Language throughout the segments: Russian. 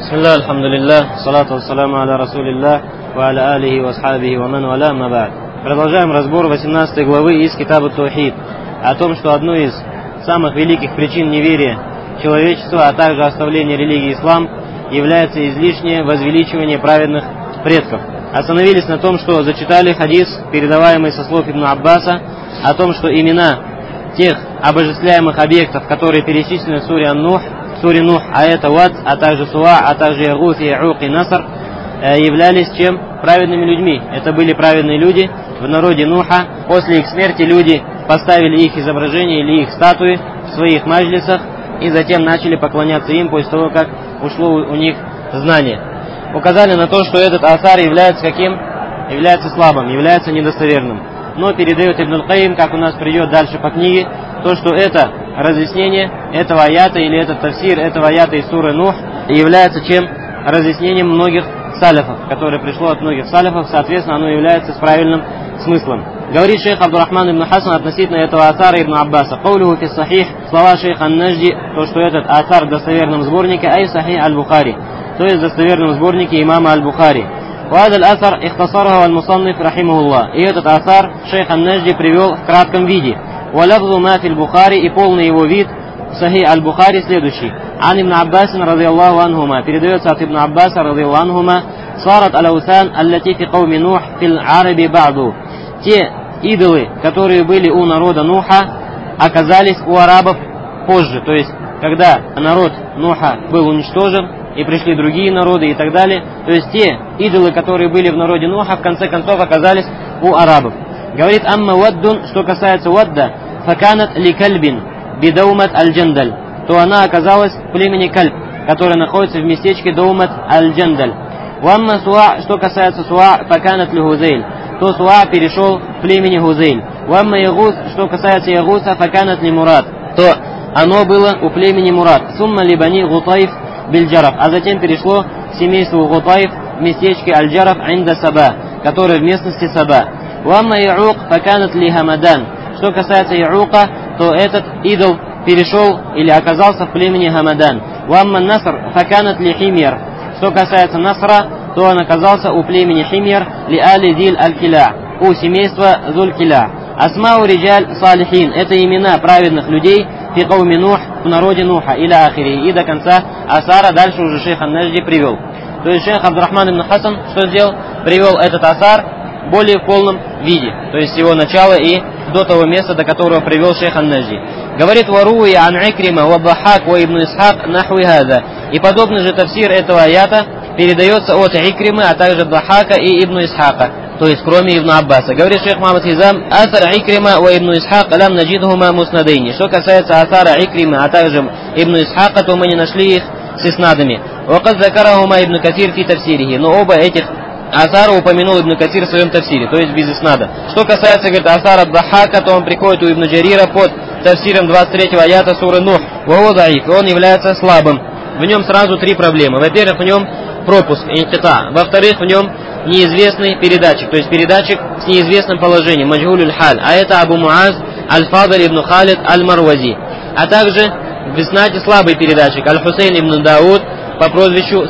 Бисмилlah, альхамдулиллах, салату вассаламу аля расулиллах, ва аля алихи ва асхабихи ва ман валя ма ба'д. Продолжаем разбор 18 главы из Китаба Таухид о том, что одной из самых великих причин неверия человечества, а также оставления религии ислам, является излишнее возвеличивание праведных предков. Остановились на том, что зачитали хадис, передаваемый со слов Ибн Аббаса, о том, что имена тех обожествляемых объектов, которые перечислены в суре Ан-Нух, суре Нух, а это Вад, а также Суа, а также Ягус, Яук и Наср, являлись чем? Праведными людьми. Это были праведные люди в народе Нуха. После их смерти люди поставили их изображения или их статуи в своих маджлисах и затем начали поклоняться им после того, как ушло у них знание. Указали на то, что этот асар является каким? Является слабым, является недостоверным. Но передает Ибн Аль-Каим, как у нас придет дальше по книге, то, что это разъяснение этого аята или этот тафсир этого аята из суры Нух является чем? Разъяснением многих салифов, которое пришло от многих салифов, соответственно, оно является с правильным смыслом. Говорит шейх Абдурахман ибн Хасан относительно этого асара Ибн Аббаса. Каулюху фи сахих, слова шейха Ан-Наджди, то, что этот асар в достоверном сборнике, ай сахих аль-Бухари, то есть в достоверном сборнике имама аль-Бухари. وهذا الأثر اختصره المصنف رحمه الله. И этот асар шейх Ан-Наджди привел в кратком виде. ولفظ ما في البخاري, и полный его вид в Сахих аль-Бухари следующий. عن ابن عباس رضي الله عنهما, передается от Ибн Аббаса رضي الله عنهما, صارت الأوثان التي في قوم نوح في العرب بعض. Те идолы, которые были у народа Нуха, оказались у арабов позже, то есть когда народ Нуха был уничтожен и пришли другие народы и так далее, то есть те идолы, которые были в народе Нуха, в конце концов оказались у арабов. Говорит амма ваддун, что касается вадда, факанат ли кальбин бидаумат аль-джандаль, то она оказалась в племени Кальб, которое находится в местечке Даумат аль-Джандаль. Вамма суа, что касается суа, факанат ли гузейль, то суа перешел в племени Гузейль. Вамма ягус, что касается ягуса, факанат ли мурад, то оно было у племени Мурад. Сумма ли бани Гутайф бильджараб, а затем перешло к семейству Гутайф в местечке Аль-Джараб инда Саба, которое в местности Саба. Вамма Яук факанат ли Хамадан, что касается Яука, то этот идол перешел или оказался в племени Хамадан. Вамма Наср факанат ли Химьяр, что касается Насра, то он оказался у племени Химьяр ли али Диль аль-Киля, у семейства Зуль-Киля. Асмау Риджаль Салихин, это имена праведных людей фи кауми Нух, в народе Нуха, или ахири, и до конца асара дальше уже шейх Ан-Наджди привел. То есть шейх Абдурахман ибн Хасан что сделал? Привел этот асар более в полном виде, то есть его начало и до того места, до которого привел шейх Ан-Наджди. Говорит варуи ан Икрима ва Дахак ва Ибн Исхак нахви хаза. И подобный же тафсир этого аята передается от Икримы, а также Дахака и Ибн Исхака, то есть кроме Ибн Аббаса. Говорит шейх Мухаммад Хизам, асар Икрима ва Ибн Исхак лам наджидхума муснадейни. Что касается асара Икримы, а также Ибн Исхака, то мы не нашли их с иснадами. Вакад закарахума Ибн Катир фи тафсирихи. Но оба этих асара упомянул Ибн Катир в своем тафсире, то есть без иснада. Что касается, говорит, асара Дахака, то он приходит у Ибн Джарира под тафсиром 23 аята суры Нух. Ваху даиф, и он является слабым. В нем сразу три проблемы. Во-первых, в нем пропуск, инкита. Во-вторых, в нем неизвестный передатчик, то есть передатчик с неизвестным положением, маджгулюль халь. А это Абу Муаз Аль-Фадаль ибн Халид Аль-Марвази. А также в иснате слабый передатчик Аль-Хусейн ибн Дауд по прозвищу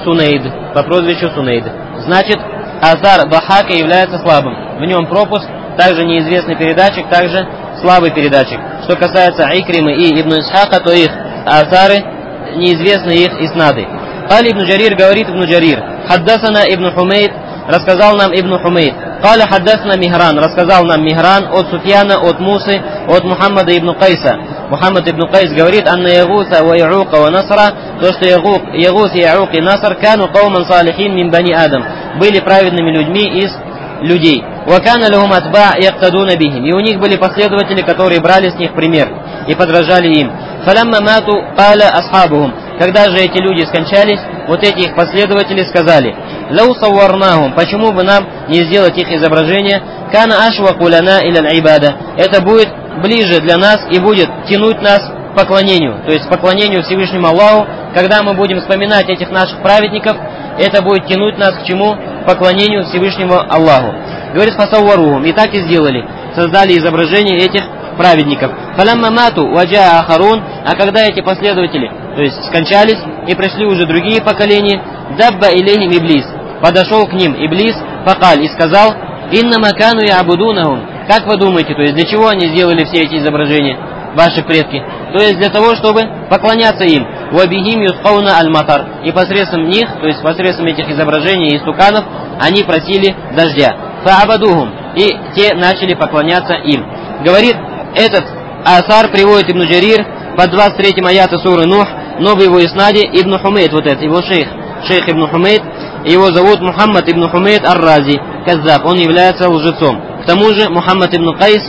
Сунейд. Значит, асар Дахака является слабым. В нем пропуск, также неизвестный передатчик, также слабый передатчик. Что касается Икримы и Ибн Исхака, то их асары неизвестны их иснады. Кали Ибн Джарир, говорит Ибн Джарир, хаддасана Ибн Хумейд, рассказал нам Ибн Хумейд. Кали хаддасна Михран, рассказал нам Михран от Суфьяна, от Мусы, от Мухаммада Ибн Кайса. Мухаммад Ибн Кайс говорит, анна Ягуса ва Яука ва Насра, то, что Ягус, Яук и Наср кану кауман салихин мин бани Адам, были праведными людьми из людей. Вакана лахум атба яктадуна бихим, и у них были последователи, которые брали с них пример и подражали им. Фалямма мату каля асхабухум, когда же эти люди скончались, вот эти их последователи сказали, лау савварнахум, почему бы нам не сделать их изображение, кана ашваку лана иля аль-ибада, это будет ближе для нас и будет тянуть нас к поклонению, то есть к поклонению Всевышнему Аллаху. Когда мы будем вспоминать этих наших праведников, это будет тянуть нас к чему? К поклонению Всевышнему Аллаху. Говорит, фасавварухум, и так и сделали, создали изображение этих праведников. Фалямма мату ваджа ахарун, а когда эти последователи, то есть скончались и пришли уже другие поколения, дабба илейхим иблис. Подошел к ним Иблис, факаль, и сказал: иннама кану я'будунахум. Как вы думаете, то есть для чего они сделали все эти изображения, ваши предки? То есть для того, чтобы поклоняться им. Вабихим юсқауна аль-матар. И посредством них, то есть посредством этих изображений и стуканов, они просили дождя. Фа'абадухум. И те начали поклоняться им. Говорит, этот асар приводит Ибн Джарир под 23 аята суры Нух, но в его иснаде Ибн Хумейд, вот этот, его шейх Ибн Хумейд, его зовут Мухаммад ибн Хумейд ар-Рази, каззаб, он является лжецом. К тому же Мухаммад ибн Кайс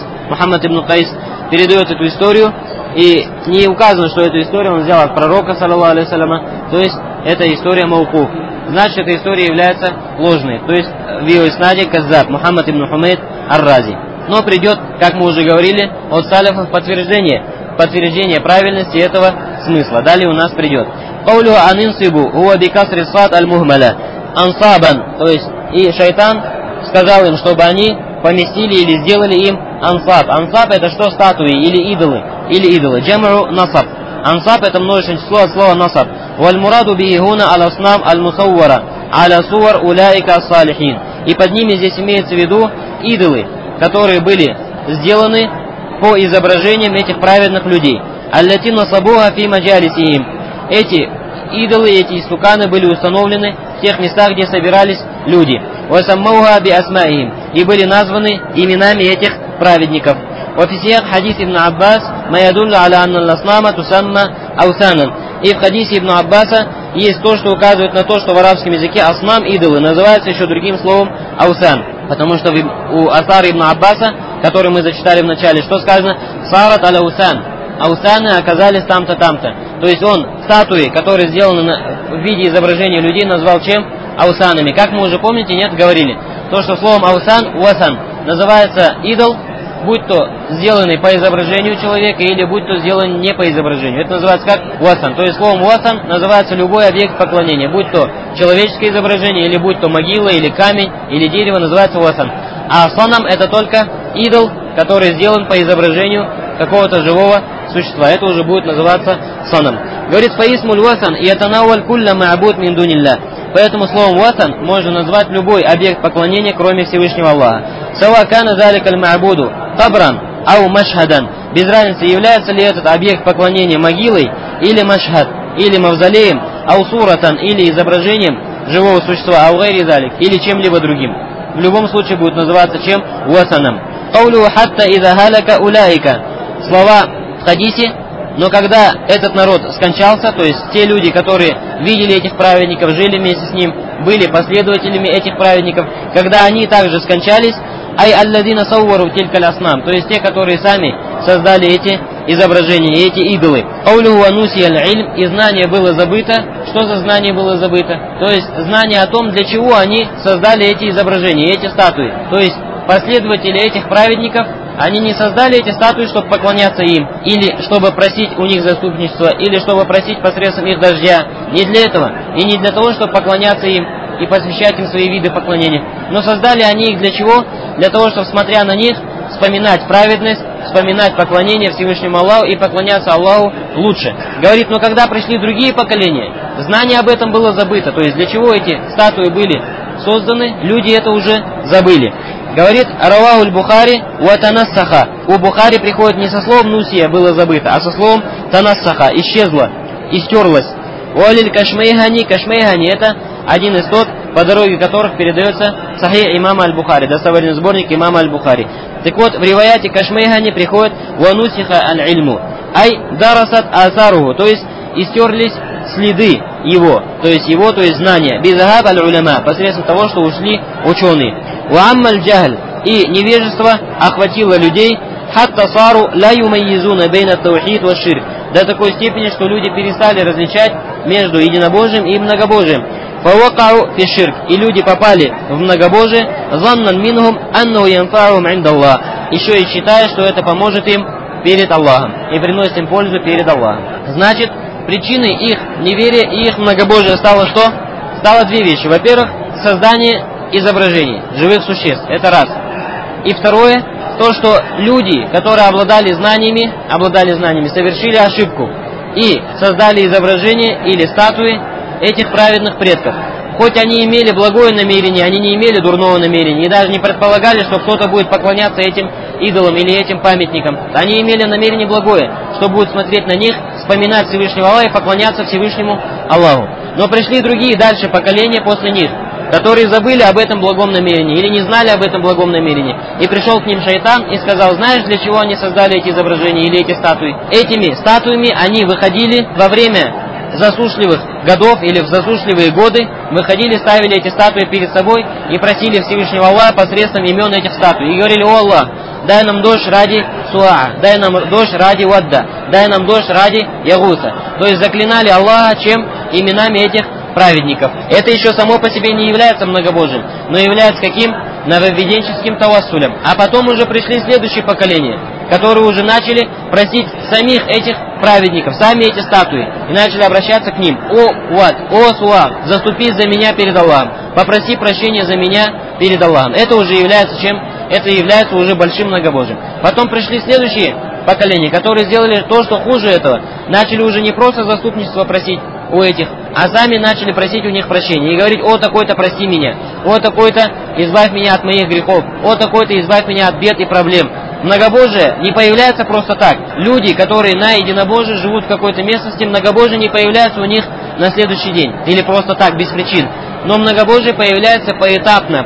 передает эту историю, и не указано, что эту историю он взял от пророка, саллаллаху алейхи вассаляма, то есть эта история маукуф. Значит, эта история является ложной, то есть в его иснаде каззаб, Мухаммад ибн Хумейд ар-Рази. Но придет, как мы уже говорили, от салифов подтверждение правильности этого смысла. Далее у нас придет. Каулю анинсибу хуа бикасри сад аль-мухмаля ансабан, то есть и шайтан сказал им, чтобы они поместили или сделали им ансаб. Ансаб это что? Статуи или идолы. Джамру насаб. Ансаб это множественное число от слова насаб. Валь мураду бихуна аль-аснам аль-мусаввара аля суар уляика ас-салихин. И под ними здесь имеется в виду идолы, которые были сделаны по изображениям этих праведных людей. Аллати насабуха фи маджалисихим. Эти идолы, эти истуканы были установлены в тех местах, где собирались люди. Васаммауха би асмаихим. И были названы именами этих праведников. Вафисияк хадис Ибн Аббас маядуллу аля анна ласнама тусамма аусанан. И в хадисе Ибн Аббаса есть то, что указывает на то, что в арабском языке аснам, идолы, называются еще другим словом аусан. Потому что у асара Ибн Аббаса, который мы зачитали в начале, что сказано? Сарат аля аусан. Аусаны оказались там-то, там-то. То есть он статуи, которые сделаны в виде изображения людей, назвал чем? Аусанами. Как мы уже помните, нет, говорили. То, что словом аусан, уасан, называется идол, будь то сделанный по изображению человека, или будь то сделанный не по изображению. Это называется как уасан. То есть словом уасан называется любой объект поклонения, будь то человеческое изображение, или будь то могила, или камень, или дерево, называется уасан. А санам это только идол, который сделан по изображению какого-то живого существа. Это уже будет называться санам. Говорит, фаисмуль васан и атанауаль кулля ма'буд мин дунилля. Поэтому словом васан можно назвать любой объект поклонения, кроме Всевышнего Аллаха. Сава кана заликаль ма'буду табран ау машхадан. Без разницы, является ли этот объект поклонения могилой, или машхад, или мавзолеем, ау суратан, или изображением живого существа, ау гайри залик, или чем-либо другим. В любом случае будет называться чем? Васаном. Каулю хатта иза халяка уляика. Слова в хадисе, но когда этот народ скончался, то есть те люди, которые видели этих праведников, жили вместе с ним, были последователями этих праведников, когда они также скончались, ай алладина саувару тилькаль аснам, то есть те, которые сами создали эти изображения, эти идолы. Каулю ануси аль-ильм, и знание было забыто. Что за знание было забыто? То есть знание о том, для чего они создали эти изображения, эти статуи. То есть последователи этих праведников, они не создали эти статуи, чтобы поклоняться им, или чтобы просить у них заступничество, или чтобы просить посредством их дождя. Не для этого, и не для того, чтобы поклоняться им и посвящать им свои виды поклонения. Но создали они их для чего? Для того, чтобы, смотря на них, вспоминать праведность, вспоминать поклонение Всевышнему Аллаху и поклоняться Аллаху лучше. Говорит, но когда пришли другие поколения, знание об этом было забыто. То есть для чего эти статуи были созданы, люди это уже забыли. Говорит, равахуль Бухари ва танассаха. У Бухари приходит не со словом нусия было забыто, а со словом танассаха, исчезло, истерлось. Уалиль кашмейхани, кашмейхани это один из тот, по дороге которых передается сахих имама аль-Бухари, достоверный сборник имама аль-Бухари. Так вот, в риваяте кашмейхани приходит ванусиха аль-ильму, ай дарасат асаруху, то есть истерлись следы его, то есть знания, бизахаб аль-уляма, посредством того, что ушли ученые. Уаммаль джахль, и невежество охватило людей, хатта сару ла юмайизуна бейна таухид ва ширк, до такой степени, что люди перестали различать между единобожием и многобожием. Фавакау фи ширк, и люди попали в многобожие, заннан минхум аннаху янфаухум индаллах, еще и считая, что это поможет им перед Аллахом и приносит им пользу перед Аллахом. Значит, причиной их неверия и их многобожия стало что? Стало две вещи. Во-первых, создание изображений живых существ. Это раз. И второе, то, что люди, которые обладали знаниями, совершили ошибку и создали изображения или статуи этих праведных предков. Хоть они имели благое намерение, они не имели дурного намерения, и даже не предполагали, что кто-то будет поклоняться этим идолам или этим памятникам. Они имели намерение благое, что будут смотреть на них, вспоминать Всевышнего Аллаха и поклоняться Всевышнему Аллаху. Но пришли другие дальше поколения после них, которые забыли об этом благом намерении или не знали об этом благом намерении. И пришел к ним шайтан и сказал: знаешь, для чего они создали эти изображения или эти статуи? Этими статуями они выходили во время засушливых годов или в засушливые годы, выходили, ставили эти статуи перед собой и просили Всевышнего Аллаха посредством имен этих статуй. И говорили: о Аллах, дай нам дождь ради Суаа, дай нам дождь ради Вадда, дай нам дождь ради Ягуса. То есть заклинали Аллаха чем? Именами этих праведников. Это еще само по себе не является многобожием, но является каким? Нововведенческим тавассулем. А потом уже пришли следующие поколения, которые уже начали просить самих этих праведников, сами эти статуи, и начали обращаться к ним: о Вад, о Суа, заступись за меня перед Аллахом, попроси прощения за меня перед Аллахом. Это уже является чем? Это является уже большим многобожием. Потом пришли следующие поколения, которые сделали то, что хуже этого. Начали уже не просто заступничество просить у этих, а сами начали просить у них прощения и говорить: о такой-то, прости меня, о такой-то, избавь меня от моих грехов, о такой-то, избавь меня от бед и проблем. Многобожие не появляется просто так. Люди, которые на единобожии живут в какой-то местности, многобожие не появляется у них на следующий день или просто так, без причин. Но многобожие появляется поэтапно,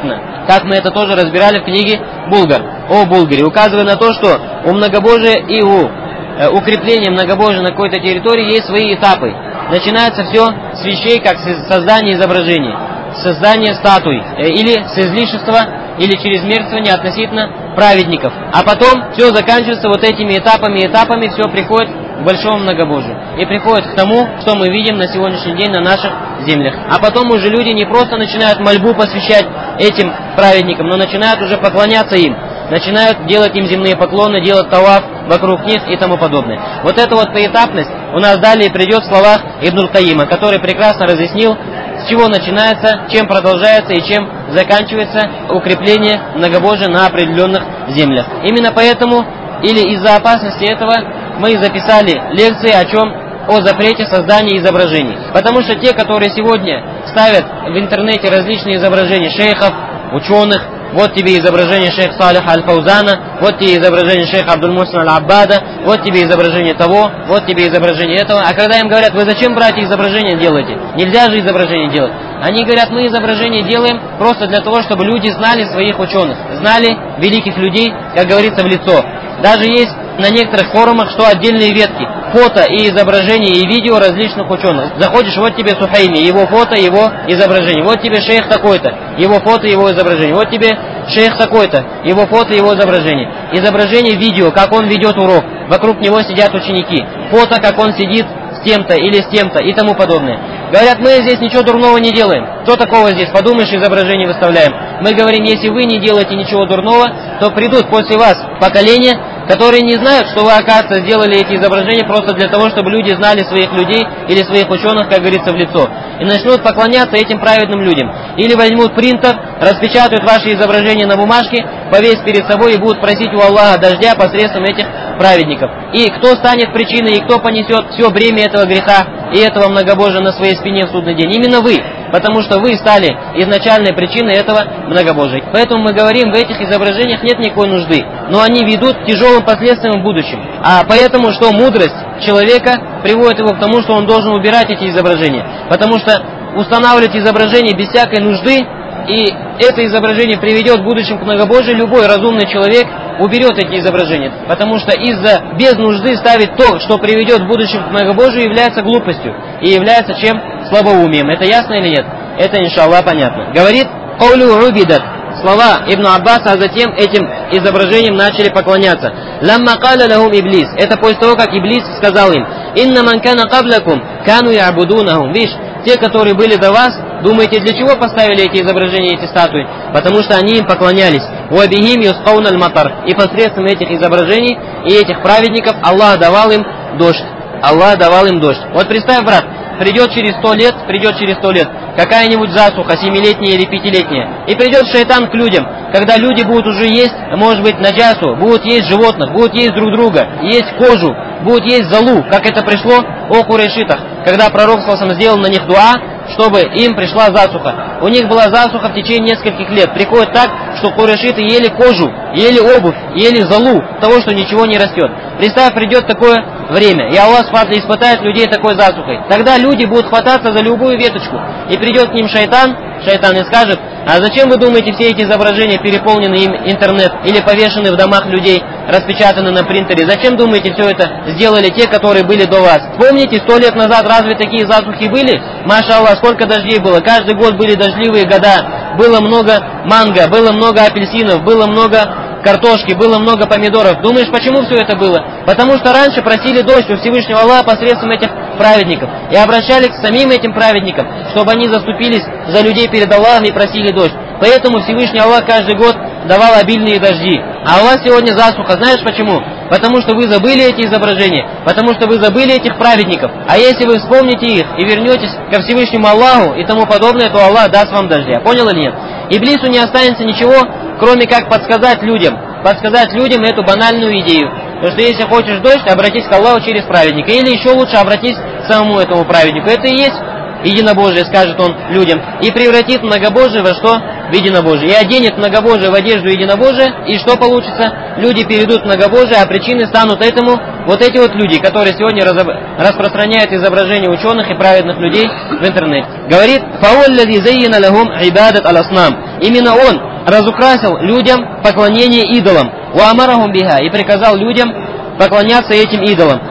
как мы это тоже разбирали в книге Булгар, о Булгаре, указывая на то, что у многобожия и у укрепления многобожия на какой-то территории есть свои этапы. Начинается все с вещей, как создание изображений, создание статуй, или с излишества, или чрезмерствования относительно праведников. А потом все заканчивается вот этими этапами, все приходит к большому многобожию. И приходит к тому, что мы видим на сегодняшний день на наших землях. А потом уже люди не просто начинают мольбу посвящать этим праведникам, но начинают уже поклоняться им. Начинают делать им земные поклоны, делать таваф вокруг них и тому подобное. Вот эта вот поэтапность у нас далее придет в словах Ибн аль-Кайима, который прекрасно разъяснил, с чего начинается, чем продолжается и чем заканчивается укрепление многобожия на определенных землях. Именно поэтому, или из-за опасности этого, мы записали лекции о чем? О запрете создания изображений. Потому что те, которые сегодня ставят в интернете различные изображения шейхов, ученых, вот тебе изображение шейха Салиха аль-Фаузана, вот тебе изображение шейха Абдуль-Мусин аль-Аббада, вот тебе изображение того, вот тебе изображение этого. А когда им говорят: вы зачем, братья, изображения делаете? Нельзя же изображение делать. Они говорят: мы изображение делаем просто для того, чтобы люди знали своих ученых, знали великих людей, как говорится, в лицо. Даже есть на некоторых форумах, что отдельные ветки, фото и изображения и видео различных ученых. Заходишь, вот тебе Сухайми, его фото, его изображение. Вот тебе шейх такой-то, его фото, его изображение. Вот тебе шейх такой-то, его фото, его изображение. Изображение видео, как он ведет урок. Вокруг него сидят ученики. Фото, как он сидит с тем-то или с тем-то и тому подобное. Говорят: мы здесь ничего дурного не делаем. Что такого здесь? Подумаешь, изображение выставляем. Мы говорим: если вы не делаете ничего дурного, то придут после вас поколения, которые не знают, что вы, оказывается, сделали эти изображения просто для того, чтобы люди знали своих людей или своих ученых, как говорится, в лицо. И начнут поклоняться этим праведным людям. Или возьмут принтер, распечатают ваши изображения на бумажке, повесят перед собой и будут просить у Аллаха дождя посредством этих праведников. И кто станет причиной, и кто понесет все бремя этого греха и этого многобожия на своей спине в судный день? Именно вы. Потому что вы стали изначальной причиной этого многобожия. Поэтому мы говорим, в этих изображениях нет никакой нужды. Но они ведут к тяжелым последствиям в будущем. А поэтому, что мудрость человека приводит его к тому, что он должен убирать эти изображения. Потому что устанавливать изображения без всякой нужды, и это изображение приведет в будущем к многобожию, любой разумный человек уберет эти изображения. Потому что из-за без нужды ставить то, что приведет в будущем к многобожию, является глупостью. И является чем? Слабоумием. Это ясно или нет? Это, иншаллах, понятно. Говорит: «Каулю убидат». Слова Ибн Аббаса, а затем этим изображением начали поклоняться. «Ламма каля лахум иблис». Это после того, как Иблис сказал им: «Инна ман кана каблакум кану я'будунахум». Видишь, те, которые были до вас, думаете, для чего поставили эти изображения, эти статуи? Потому что они им поклонялись. «Уабихим юскаун аль-матар». И посредством этих изображений и этих праведников Аллах давал им дождь. Аллах давал им дождь. Вот представь, брат, придет через 100 лет какая-нибудь засуха, 7-летняя или 5-летняя, и придет шайтан к людям, когда люди будут уже есть, может быть, наджасу, будут есть животных, будут есть друг друга, есть кожу, будут есть залу, как это пришло о курайшитах. когда пророк ﷺ сделал на них дуа, чтобы им пришла засуха. У них была засуха в течение нескольких лет. Приходит так, что курайшиты ели кожу, ели обувь, ели золу того, что ничего не растет. Представь, придет такое время, и Аллах испытает людей такой засухой. Тогда люди будут хвататься за любую веточку, и придет к ним шайтан и скажет: а зачем вы думаете, все эти изображения переполнены им интернет или повешены в домах людей, распечатаны на принтере? Зачем думаете, все это сделали те, которые были до вас? Помните, 100 лет назад разве такие засухи были? Маша Аллах, сколько дождей было? Каждый год были дождливые года. Было много манго, было много апельсинов, было много картошки, было много помидоров. Думаешь, почему все это было? Потому что раньше просили дождь у Всевышнего Аллаха посредством этих праведников. И обращались к самим этим праведникам, чтобы они заступились за людей перед Аллахом и просили дождь. Поэтому Всевышний Аллах каждый год давал обильные дожди. А у вас сегодня засуха. Знаешь почему? Потому что вы забыли эти изображения, потому что вы забыли этих праведников. А если вы вспомните их и вернетесь ко Всевышнему Аллаху и тому подобное, то Аллах даст вам дождя. Понял или нет? Иблису не останется ничего, кроме как подсказать людям эту банальную идею. Потому что если хочешь дождь, обратись к Аллаху через праведника. Или еще лучше обратись к самому этому праведнику. Это и есть единобожие, скажет он людям, и превратит многобожие во что? В единобожие. И оденет многобожие в одежду единобожия, и что получится? Люди перейдут в многобожие, а причиной станут этому вот эти вот люди, которые сегодня распространяют изображения ученых и праведных людей в интернете. Говорит: именно он разукрасил людям поклонение идолам, и приказал людям поклоняться этим идолам.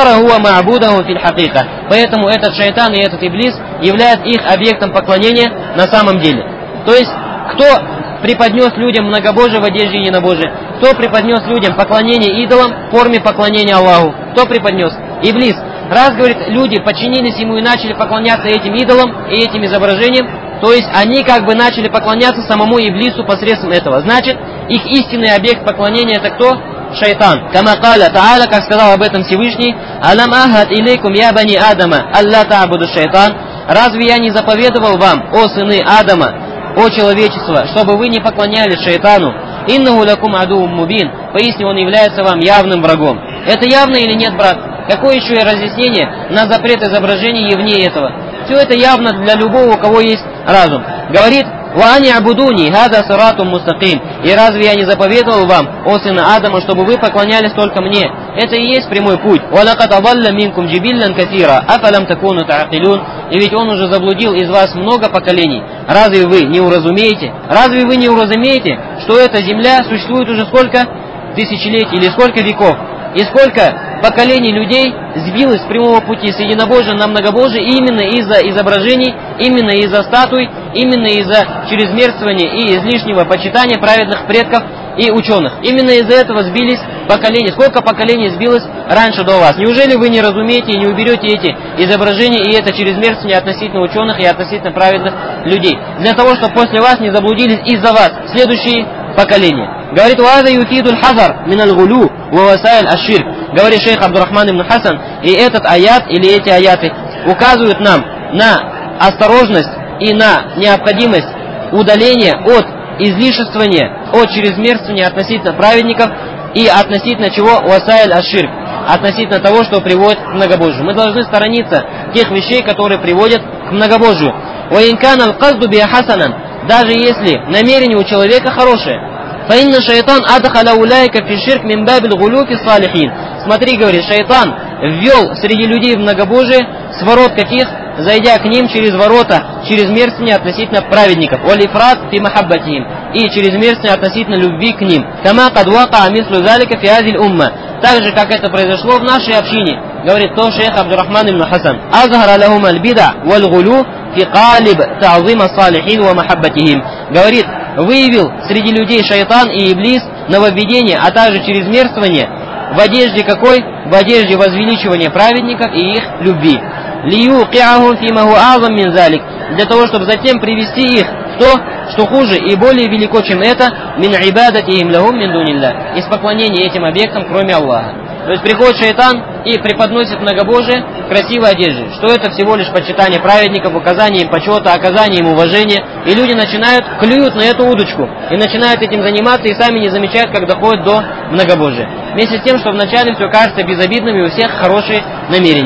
Поэтому этот шайтан и этот иблис являются их объектом поклонения на самом деле. То есть, кто преподнес людям многобожие в одежде единобожия? Кто преподнес людям поклонение идолам в форме поклонения Аллаху? Кто преподнес? Иблис. Раз, говорит, люди подчинились ему и начали поклоняться этим идолам и этим изображениям, то есть они как бы начали поклоняться самому Иблису посредством этого. Значит, их истинный объект поклонения это кто? Шайтан. Кама каля та'аля, как сказал об этом Всевышний: «Алам ахад илейкум я бани Адама, алла та'буду шайтан». Разве я не заповедовал вам, о сыны Адама, о человечество, чтобы вы не поклонялись шайтану? Иннаху лакум адувум мубин. Поистине он является вам явным врагом. Это явно или нет, брат? Какое еще и разъяснение на запрет изображений и вне этого? Все это явно для любого, у кого есть разум. Говорит: «Ва ани абудуни, хада сиратум мустаким». И разве я не заповедовал вам, о сыны Адама, чтобы вы поклонялись только мне? Это и есть прямой путь. «Валакад адалля минкум джибиллан катира, афалам такуну та'акилун». И ведь он уже заблудил из вас много поколений. Разве вы не уразумеете? Разве вы не уразумеете, что эта земля существует уже сколько тысячелетий или сколько веков? И сколько поколений людей сбилось с прямого пути с единобожия на многобожие именно из-за изображений, именно из-за статуй, именно из-за чрезмерствования и излишнего почитания праведных предков и ученых. Именно из-за этого сбились поколения. Сколько поколений сбилось раньше до вас? Неужели вы не разумеете и не уберете эти изображения и это чрезмерствование относительно ученых и относительно праведных людей? Для того, чтобы после вас не заблудились из-за вас следующие поколения. Говорит: «Ваза юфидуль хазар миналь гулю ва васаиль аш-ширк». Говорит шейх Абдурахман ибн Хасан, и этот аят или эти аяты указывают нам на осторожность и на необходимость удаления от излишествования, от чрезмерствования относительно праведников и относительно чего? Васаиль аш-ширк, относительно того, что приводит к многобожию. Мы должны сторониться тех вещей, которые приводят к многобожию. Ва инкана аль-казду биа хасанан, даже если намерение у человека хорошее. Фаинна шайтан адхаля уляйка фи ширк мин бабил гулюфи салихин. Смотри, говорит, шайтан ввел среди людей в многобожие с ворот каких? Зайдя к ним через ворота, чрезмерствование относительно праведников. Валифрат фи махаббатихим. И чрезмерствование относительно любви к ним. Кама кад вака амислу залика фи азиль умма. Так же, как это произошло в нашей общине, говорит то шейх Абдурахман ибн Хасан. Азхара лахум аль-бида валь-гулю фи калиб та'зима салихин ва махаббатихим. Говорит, выявил среди людей шайтан и иблис нововведение, а также чрезмерствование в одежде какой? В одежде возвеличивания праведников и их любви. Лиюкиахум фимаху азам мин залик. Для того, чтобы затем привести их в то, что хуже и более велико, чем это, мин ибадатихим лахум мин дунилля, из поклонения этим объектам, кроме Аллаха. То есть приходит шайтан и преподносит многобожие в красивой одежде, что это всего лишь почитание праведников, указание им почета, оказание им уважения, и люди начинают, клюют на эту удочку, и начинают этим заниматься, и сами не замечают, как доходят до многобожия. Вместе с тем, что вначале все кажется безобидным, и у всех хорошие намерения.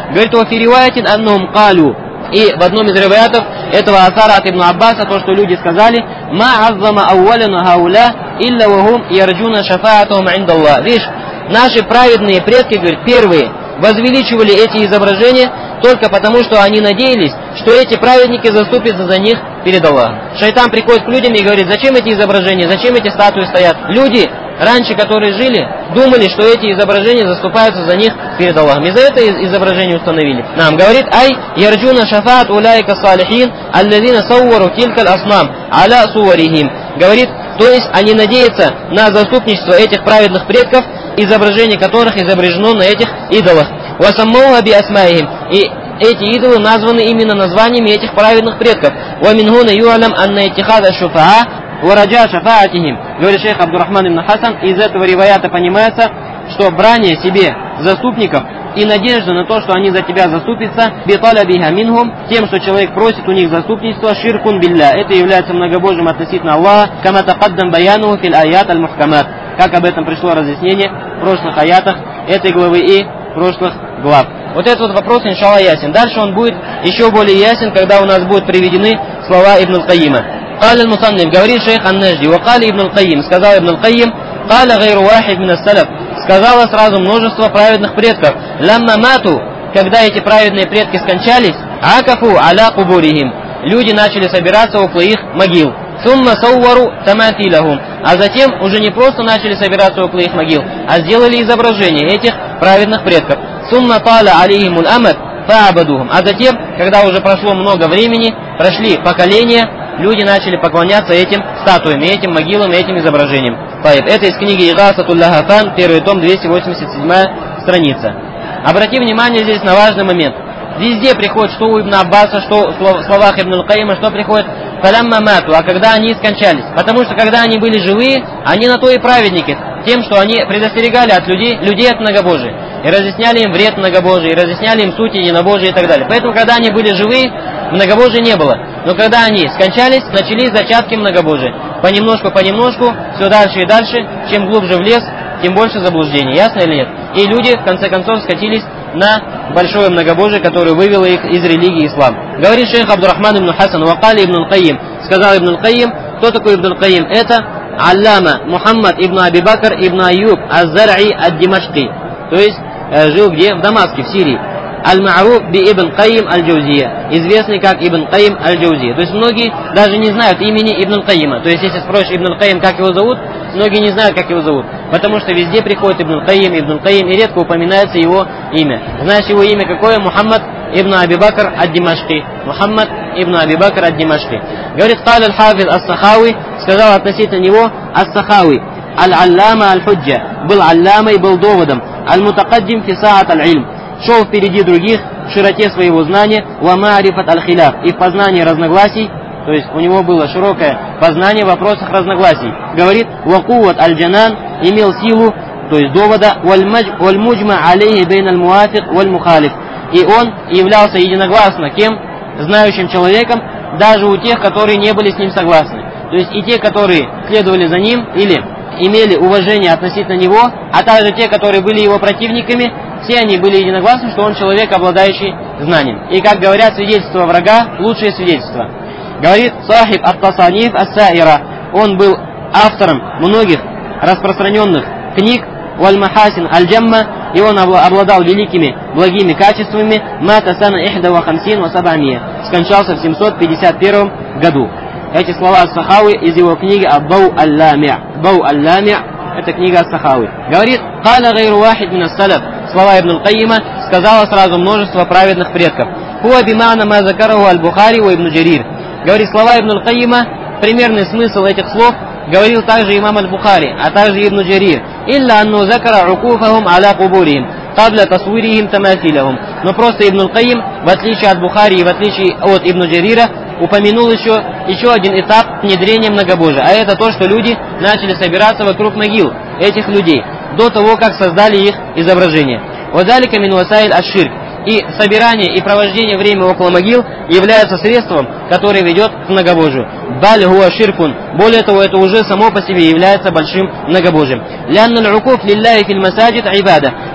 Говорит, «Офириваятин аннум калю». И в одном из риваятов этого асара от Ибн Аббаса, то, что люди сказали, «Ма аззама аувалину хауля, илля вахум ярджуна шафаатухум индаллах». Видишь, наши праведные предки, говорит, первые, возвеличивали эти изображения только потому, что они надеялись, что эти праведники заступятся за них перед Аллахом. Шайтан приходит к людям и говорит, зачем эти изображения, зачем эти статуи стоят? Люди, раньше, которые жили, думали, что эти изображения заступаются за них перед Аллахом. И за это изображение установили. Нам говорит, ай, ярджуна шафаат уляйка салихин, аллазина саувару тилькаль аснам, аля суарихим. Говорит, то есть они надеются на заступничество этих праведных предков, изображение которых изображено на этих идолах. «Васаммауха би асмаихим». И эти идолы названы именно названиями этих праведных предков. «Вамингуна юалям анна иттихада шуфаа вараджа шафаатихим». Говорит шейх Абдурахман ибн Хасан, из этого риваята понимается, что брание себе заступников и надежда на то, что они за тебя заступятся, биталябиха минхум, тем, что человек просит у них заступничество, ширкун билля, это является многобожием относительно Аллаха, кама тақаддам баяну фил аят аль-мухкамат, как об этом пришло разъяснение в прошлых аятах этой главы и прошлых глав. Вот этот вот вопрос, иншаллах, ясен. Дальше он будет еще более ясен, когда у нас будут приведены слова Ибн аль-Кайима. قال المصنف, говорит шейх Ан-Нажди, وقال Ибн аль-Кайим, сказал Ибн аль-Кайим, قال غير واحد من السلف, сказала сразу множество праведных предков, лямма мату, когда эти праведные предки скончались, акафу аля кубурихим, люди начали собираться около их могил. Сумма саувару таматилахум, а затем уже не просто начали собираться около их могил, а сделали изображение этих праведных предков. Сумма тала алейхимул амад фаабадухум, а затем, когда уже прошло много времени, прошли поколения, люди начали поклоняться этим статуям, этим могилам, этим изображениям. Это из книги Игасатуль Лахафан, 1 том, 287 страница. Обрати внимание здесь на важный момент. Везде приходит, что у Ибн Аббаса, что в словах Ибн аль-Кайима, что приходит «фалямма мату», а когда они скончались. Потому что когда они были живые, они на то и праведники, тем, что они предостерегали от людей от многобожия. И разъясняли им вред многобожия, и разъясняли им суть единобожия и так далее. Поэтому, когда они были живые, многобожия не было. Но когда они скончались, начались зачатки многобожия. Понемножку, все дальше и дальше, чем глубже в лес, тем больше заблуждений. Ясно или нет? И люди, в конце концов, скатились на большое многобожие, которое вывело их из религии ислам. Говорит шейх Абдурахман ибн Хасан, вакали Ибн аль-Кайим, сказал Ибн аль-Кайим, кто такой Ибн аль-Кайим? Это Аллама Мухаммад ибн Аби Бакр ибн Аюб аз-Зар'и ад-Димашки, то есть жил где? В Дамаске, в Сирии. Аль-Ма'руф би Ибн Кайим аль-Джаузия, известный как Ибн Кайим аль-Джаузия. То есть многие даже не знают имени Ибн Кайима. То есть если спросишь Ибн Кайим, как его зовут, многие не знают, как его зовут. Потому что везде приходит Ибн Кайим, и редко упоминается его имя. Знаешь его имя какое? Мухаммад ибн Аби Бакр ад-Димашки. Мухаммад ибн Аби Бакр ад-Димашки. Говорит, قال الحافظ السخاوي, сказал относительно него ас-Сахави, аль-Аллама аль-Худжа, был алламой, был доводом, аль-Мутакаддим фи саат аль-Илм, шел впереди других в широте своего знания, ва ма'рифат аль-Хиляф, и в познании разногласий, то есть у него было широкое познание в вопросах разногласий. Говорит, ва кувват аль-Джанан, имел силу, то есть довода, валь муджма алейхи бейн аль-Муафик валь Мухалиф, и он являлся единогласно кем? Знающим человеком, даже у тех, которые не были с ним согласны. То есть и те, которые следовали за ним или имели уважение относительно него, а также те, которые были его противниками, все они были единогласны, что он человек, обладающий знанием. И, как говорят, свидетельство врага – лучшее свидетельство. Говорит Сахиб ат-Тасаниф ас-Саира, он был автором многих распространенных книг, валь-Махасин аль-Джамма, и он обладал великими благими качествами, мата сана ихда ва хамсин ва сабамия, скончался в 751 году. Эти слова ас-Сахави из его книги «Бау аль-Лами'». «Бау аль-Лами' – это книга ас-Сахави. Говорит, «Кала гайру вахид мин ас-салаф», слова Ибн аль-Кайима, сказала сразу множество праведных предков. «Хуа бимана ма закараху аль-Бухари ва Ибн Джарир». Говорит, слова Ибн аль-Кайима, примерный смысл этих слов говорил также имам аль-Бухари, а также Ибн Джарир. «Илля анну закара укуфахум аля кубурихим, кабля тасвирихим тамасилахум». Но просто Ибн аль-Кайим, в отличие от Бухари и в отличие от Ибн Джарира, упомянул еще один этап внедрения многобожия. А это то, что люди начали собираться вокруг могил этих людей, до того, как создали их изображение. «Вадалика мин васаиль аш-ширк». И собирание и провождение времени около могил является средством, которое ведет к многобожию. «Баль хуа ширкун». Более того, это уже само по себе является большим многобожием. «Лянна аль-укуф лилляхи фил масаджид ибада».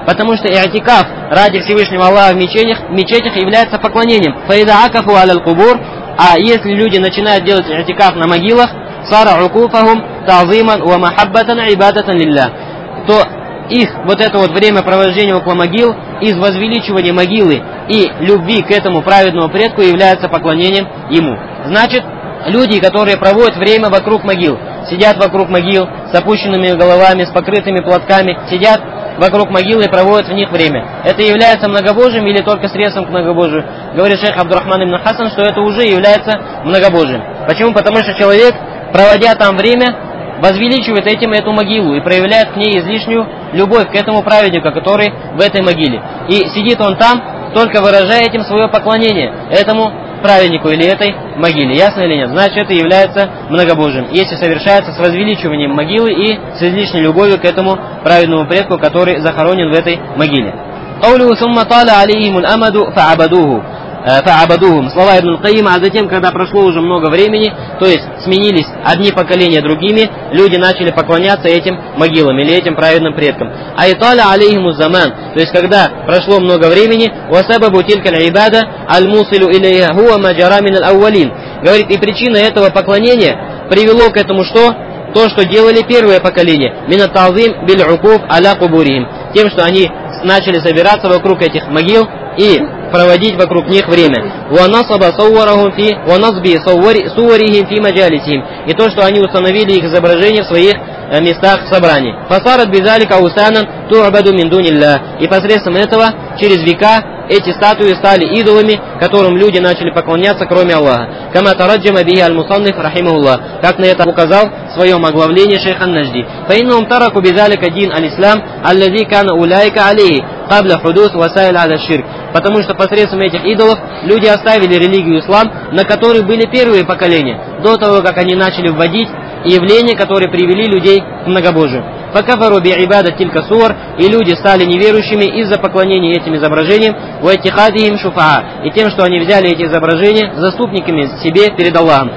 Потому что и'тикаф ради Всевышнего Аллаха в мечетях является поклонением. Фаида акафу аляль кубур, а если люди начинают делать и'тикаф на могилах, сара укуфахум та'зиман ва махаббатан ибадатан лилля, то их вот это вот время провождения около могил из возвеличивания могилы и любви к этому праведному предку является поклонением ему. Значит, люди, которые проводят время вокруг могил, сидят вокруг могил с опущенными головами, с покрытыми платками, сидят вокруг могилы и проводят в них время. Это является многобожием или только средством к многобожию? Говорит шейх Абдурахман ибн Хасан, что это уже является многобожием. Почему? Потому что человек, проводя там время, возвеличивает этим эту могилу и проявляет к ней излишнюю любовь к этому праведнику, который в этой могиле. И сидит он там, только выражая этим свое поклонение этому праведнику или этой могиле. Ясно или нет? Значит, это является многобожием, если совершается с возвеличиванием могилы и с излишней любовью к этому праведному предку, который захоронен в этой могиле. фа'абадухум. Слова Ибн Каима, а затем, когда прошло уже много времени, то есть сменились одни поколения другими, люди начали поклоняться этим могилам или этим праведным предкам. Айталя алейхиму заман, то есть когда прошло много времени, васабабу тилькаль ибада аль-мусилу илейха хуа маджара мин аль-аувалин. Говорит, и причина этого поклонения привело к этому что? То, что делали первое поколение, мин ат-тазим биль-укуф аля кубурихим, тем, что они начали собираться вокруг этих могил и проводить вокруг них время. И то, что они установили их изображения в своих местах собраний. И посредством этого, через века, эти статуи стали идолами, которым люди начали поклоняться, кроме Аллаха. Как на это указал в своем оглавлении шейх ан-Нажди. Потому что посредством этих идолов люди оставили религию ислам, на которой были первые поколения, до того, как они начали вводить явления, которые привели людей к многобожию. И люди стали неверующими из-за поклонения этим изображениям, и тем, что они взяли эти изображения заступниками себе перед Аллахом.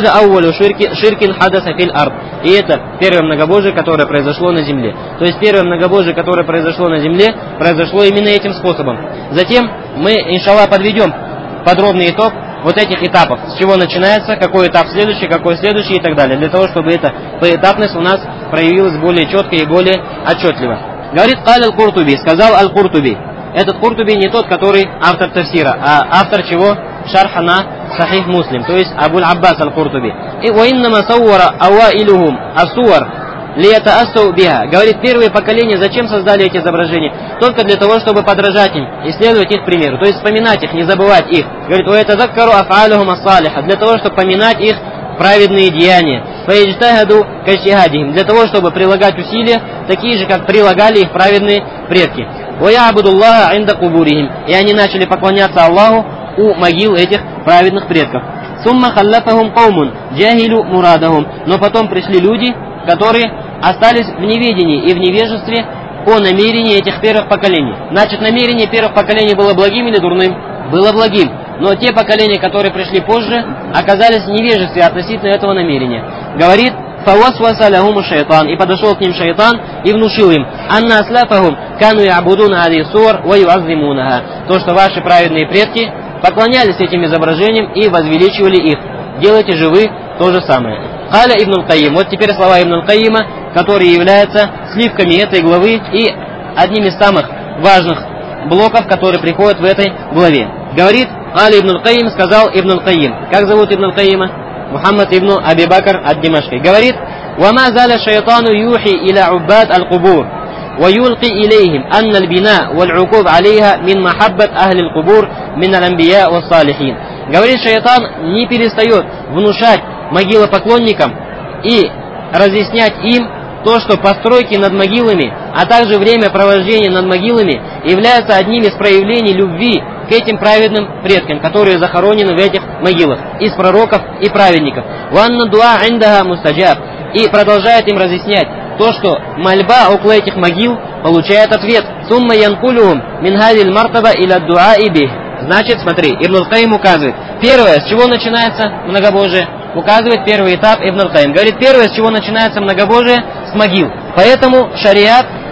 И это первое многобожие, которое произошло на земле. То есть первое многобожие, которое произошло на земле, произошло именно этим способом. Затем мы, иншаллах, подведем подробный итог вот этих этапов, с чего начинается, какой этап следующий, какой следующий и так далее, для того, чтобы эта поэтапность у нас проявилась более четко и более отчетливо. Говорит Аль-Куртуби, сказал Аль-Куртуби. Этот Куртуби не тот, который автор тафсира, а автор чего? Шарха на Сахих Муслим, то есть Абуль-Аббас Аль-Куртуби. И «Уиннама сауара ауаилухум асуар лиятаасау биха». Говорит, первые поколения зачем создали эти изображения? Только для того, чтобы подражать им и следовать их примеру, то есть вспоминать их, не забывать их. Говорит, «Уятазаккару аф'алухум ас-салиха», для того, чтобы поминать их праведные деяния. «Фаиджтахаду каджтихадихим», для того, чтобы прилагать усилия, такие же, как прилагали их праведные предки. «Ваябудуллаха инда кубурихим», и они начали поклоняться Аллаху у могил этих праведных предков. «Сумма халлафахум каумун джахилу мурадахум», но потом пришли люди, которые остались в неведении и в невежестве о намерении этих первых поколений. Значит, намерение первых поколений было благим или дурным? Было благим. Но те поколения, которые пришли позже, оказались в невежестве относительно этого намерения. Говорит, «Фавасваса лахуму шайтан», и подошел к ним шайтан и внушил им, «Анна аслафахум кану ябудуна ади суар ва юаззимунаха», то, что ваши праведные предки поклонялись этим изображениям и возвеличивали их. Делайте же вы то же самое. Каля Ибн Каим. Вот теперь слова Ибн Каима, которые являются сливками этой главы и одним из самых важных блоков, которые приходят в этой главе. Говорит, Каля Ибн Каим, сказал Ибн Каим. Как зовут Ибн Каима? Мухаммад ибн Аби Бакр ад-Димашки. Говорит, «Вама заля шайтану юхи иля уббад аль-кубур, ва юлки илейхим анна аль-бина валь-укуб алейха мин махаббат ахли аль-кубур мин аль-амбия ва-салихин». Говорит, шайтан не перестает внушать могилопоклонникам и разъяснять им то, что постройки над могилами, а также время провождения над могилами являются одним из проявлений любви к этим праведным предкам, которые захоронены в этих могилах, из пророков и праведников. «Ванна дуа индаха мустаджаб», и продолжает им разъяснять то, что мольба около этих могил получает ответ. «Сумма янкулюхум мин хазиль мартаба иля дуа ибих». Значит, смотри, Ибн Каим указывает, первое, с чего начинается многобожие, указывает первый этап Ибн Каим. Говорит, первое, с чего начинается многобожие, с могил. Поэтому шариат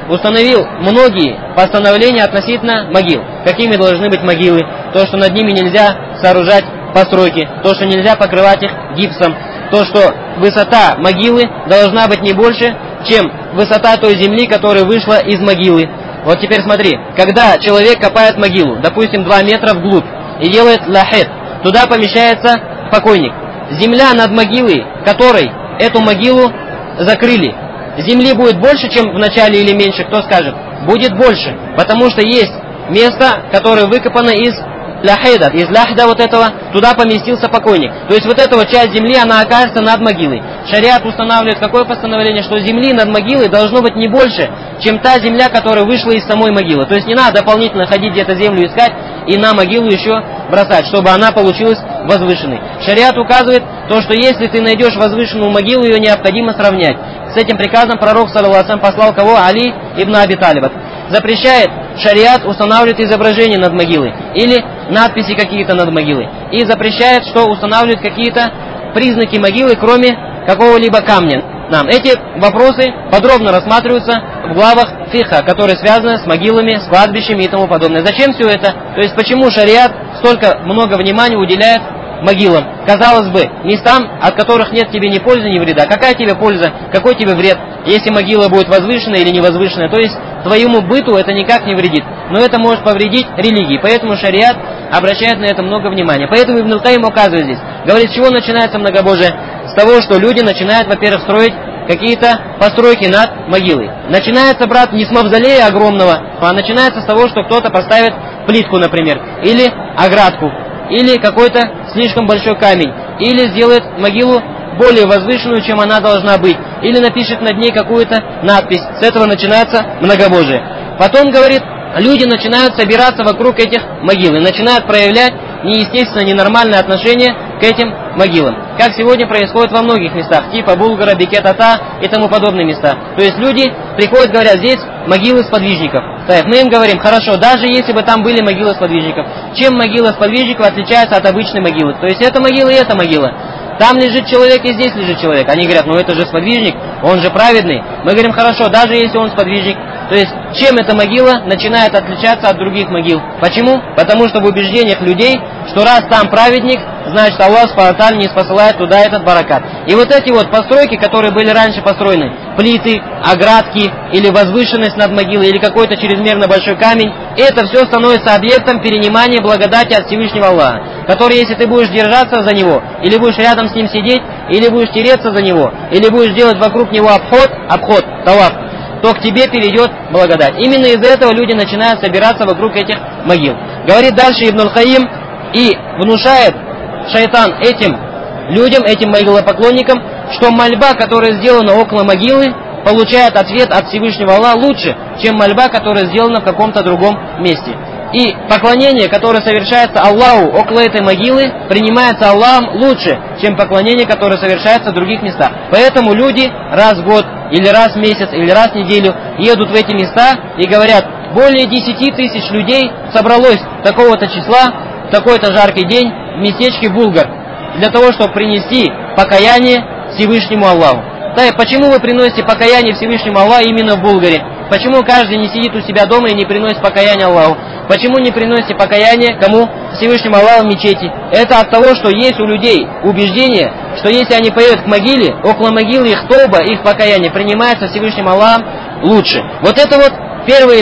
установил многие постановления относительно могил. Какими должны быть могилы, то, что над ними нельзя сооружать постройки, то, что нельзя покрывать их гипсом, то, что высота могилы должна быть не больше, чем высота той земли, которая вышла из могилы. Вот теперь смотри, когда человек копает могилу, допустим, 2 метра вглубь, и делает лахет, туда помещается покойник. Земля над могилой, которой эту могилу закрыли, земли будет больше, чем в начале или меньше, кто скажет? Будет больше, потому что есть место, которое выкопано из ляхеда, из ляхда вот этого, туда поместился покойник. То есть вот эта вот часть земли, она окажется над могилой. Шариат устанавливает какое постановление, что земли над могилой должно быть не больше, чем та земля, которая вышла из самой могилы. То есть не надо дополнительно ходить где-то землю искать и на могилу еще бросать, чтобы она получилась возвышенной. Шариат указывает то, что если ты найдешь возвышенную могилу, ее необходимо сравнять. С этим приказом пророк, саллаллаху алейхи ва саллям, послал кого? Али ибн Аби Талиба. Запрещает шариат устанавливает изображение над могилой или надписи какие-то над могилой. И запрещает, что устанавливает какие-то признаки могилы, кроме какого-либо камня. Эти вопросы подробно рассматриваются в главах фиха, которые связаны с могилами, с кладбищами и тому подобное. Зачем все это? То есть почему шариат столько много внимания уделяет могилам? Казалось бы, местам, от которых нет тебе ни пользы, ни вреда. Какая тебе польза, какой тебе вред, если могила будет возвышенная или невозвышенная? То есть твоему быту это никак не вредит. Но это может повредить религии. Поэтому шариат обращает на это много внимания. Поэтому Ибн Аль-Каим указывает здесь. Говорит, с чего начинается многобожие? С того, что люди начинают, во-первых, строить какие-то постройки над могилой. Начинается, брат, не с мавзолея огромного, а начинается с того, что кто-то поставит плитку, например, или оградку, или какой-то слишком большой камень, или сделает могилу более возвышенную, чем она должна быть, или напишет над ней какую-то надпись. С этого начинается многобожие. Потом, говорит, люди начинают собираться вокруг этих могил и начинают проявлять неестественно ненормальное отношение к этим могилам. Как сегодня происходит во многих местах, типа Булгара, Бекет-Ата и тому подобные места. То есть люди приходят, говорят, здесь могилы сподвижников. Мы им говорим, хорошо, даже если бы там были могилы сподвижников, чем могила сподвижников отличается от обычной могилы? То есть эта могила и эта могила. Там лежит человек и здесь лежит человек. Они говорят, ну это же сподвижник, он же праведный. Мы говорим, хорошо, даже если он сподвижник. То есть, чем эта могила начинает отличаться от других могил? Почему? Потому что в убеждениях людей, что раз там праведник, значит Аллах Субхану не спосылает туда этот баракат. И вот эти вот постройки, которые были раньше построены, плиты, оградки, или возвышенность над могилой, или какой-то чрезмерно большой камень, это все становится объектом перенимания благодати от Всевышнего Аллаха, который, если ты будешь держаться за него, или будешь рядом с ним сидеть, или будешь тереться за него, или будешь делать вокруг него обход, талав, то к тебе перейдет благодать. Именно из-за этого люди начинают собираться вокруг этих могил. Говорит дальше Ибн Аль-Каим, и внушает шайтан этим людям, этим могилопоклонникам, что мольба, которая сделана около могилы, получает ответ от Всевышнего Аллаха лучше, чем мольба, которая сделана в каком-то другом месте. И поклонение, которое совершается Аллаху около этой могилы, принимается Аллахом лучше, чем поклонение, которое совершается в других местах. Поэтому люди раз в год, или раз в месяц, или раз в неделю едут в эти места и говорят, более 10 тысяч людей собралось такого-то числа, в такой-то жаркий день в местечке Булгар, для того, чтобы принести покаяние Всевышнему Аллаху. Да, почему вы приносите покаяние Всевышнему Аллаху именно в Булгаре? Почему каждый не сидит у себя дома и не приносит покаяние Аллаху? Почему не приносите покаяние кому? Всевышнему Аллаху в мечети? Это от того, что есть у людей убеждение, что если они поедут к могиле, около могилы их тоба, их покаяние принимается Всевышним Аллахом лучше. Вот это вот первый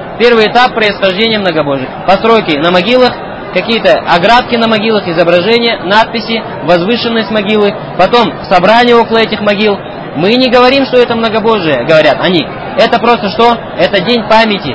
этап происхождения многобожия. Постройки на могилах, какие-то оградки на могилах, изображения, надписи, возвышенность могилы, потом собрание около этих могил. Мы не говорим, что это многобожие, говорят они. Это просто что? Это день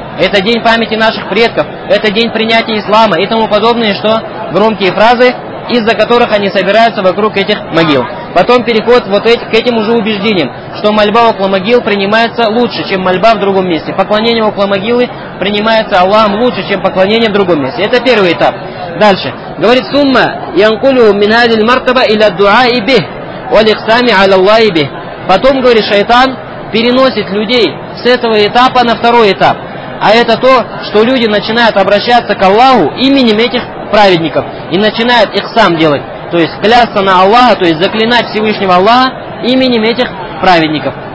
памяти наших предков, это день принятия ислама и тому подобное, что громкие фразы, из-за которых они собираются вокруг этих могил. Потом переход к этим уже убеждениям, что мольба около могил принимается лучше, чем мольба в другом месте. Поклонение около могилы принимается Аллахом лучше, чем поклонение в другом месте. Это первый этап. Дальше. Говорит, сумма янкулю минадиль мартаба иля дуаи бих, валихсами аля Аллахи бих. Потом, говорит, шайтан переносит людей с этого этапа на второй этап. А это то, что люди начинают обращаться к Аллаху именем этих праведников. И начинают их сам делать. То есть клясться на Аллаха, то есть заклинать Всевышнего Аллаха именем этих праведников.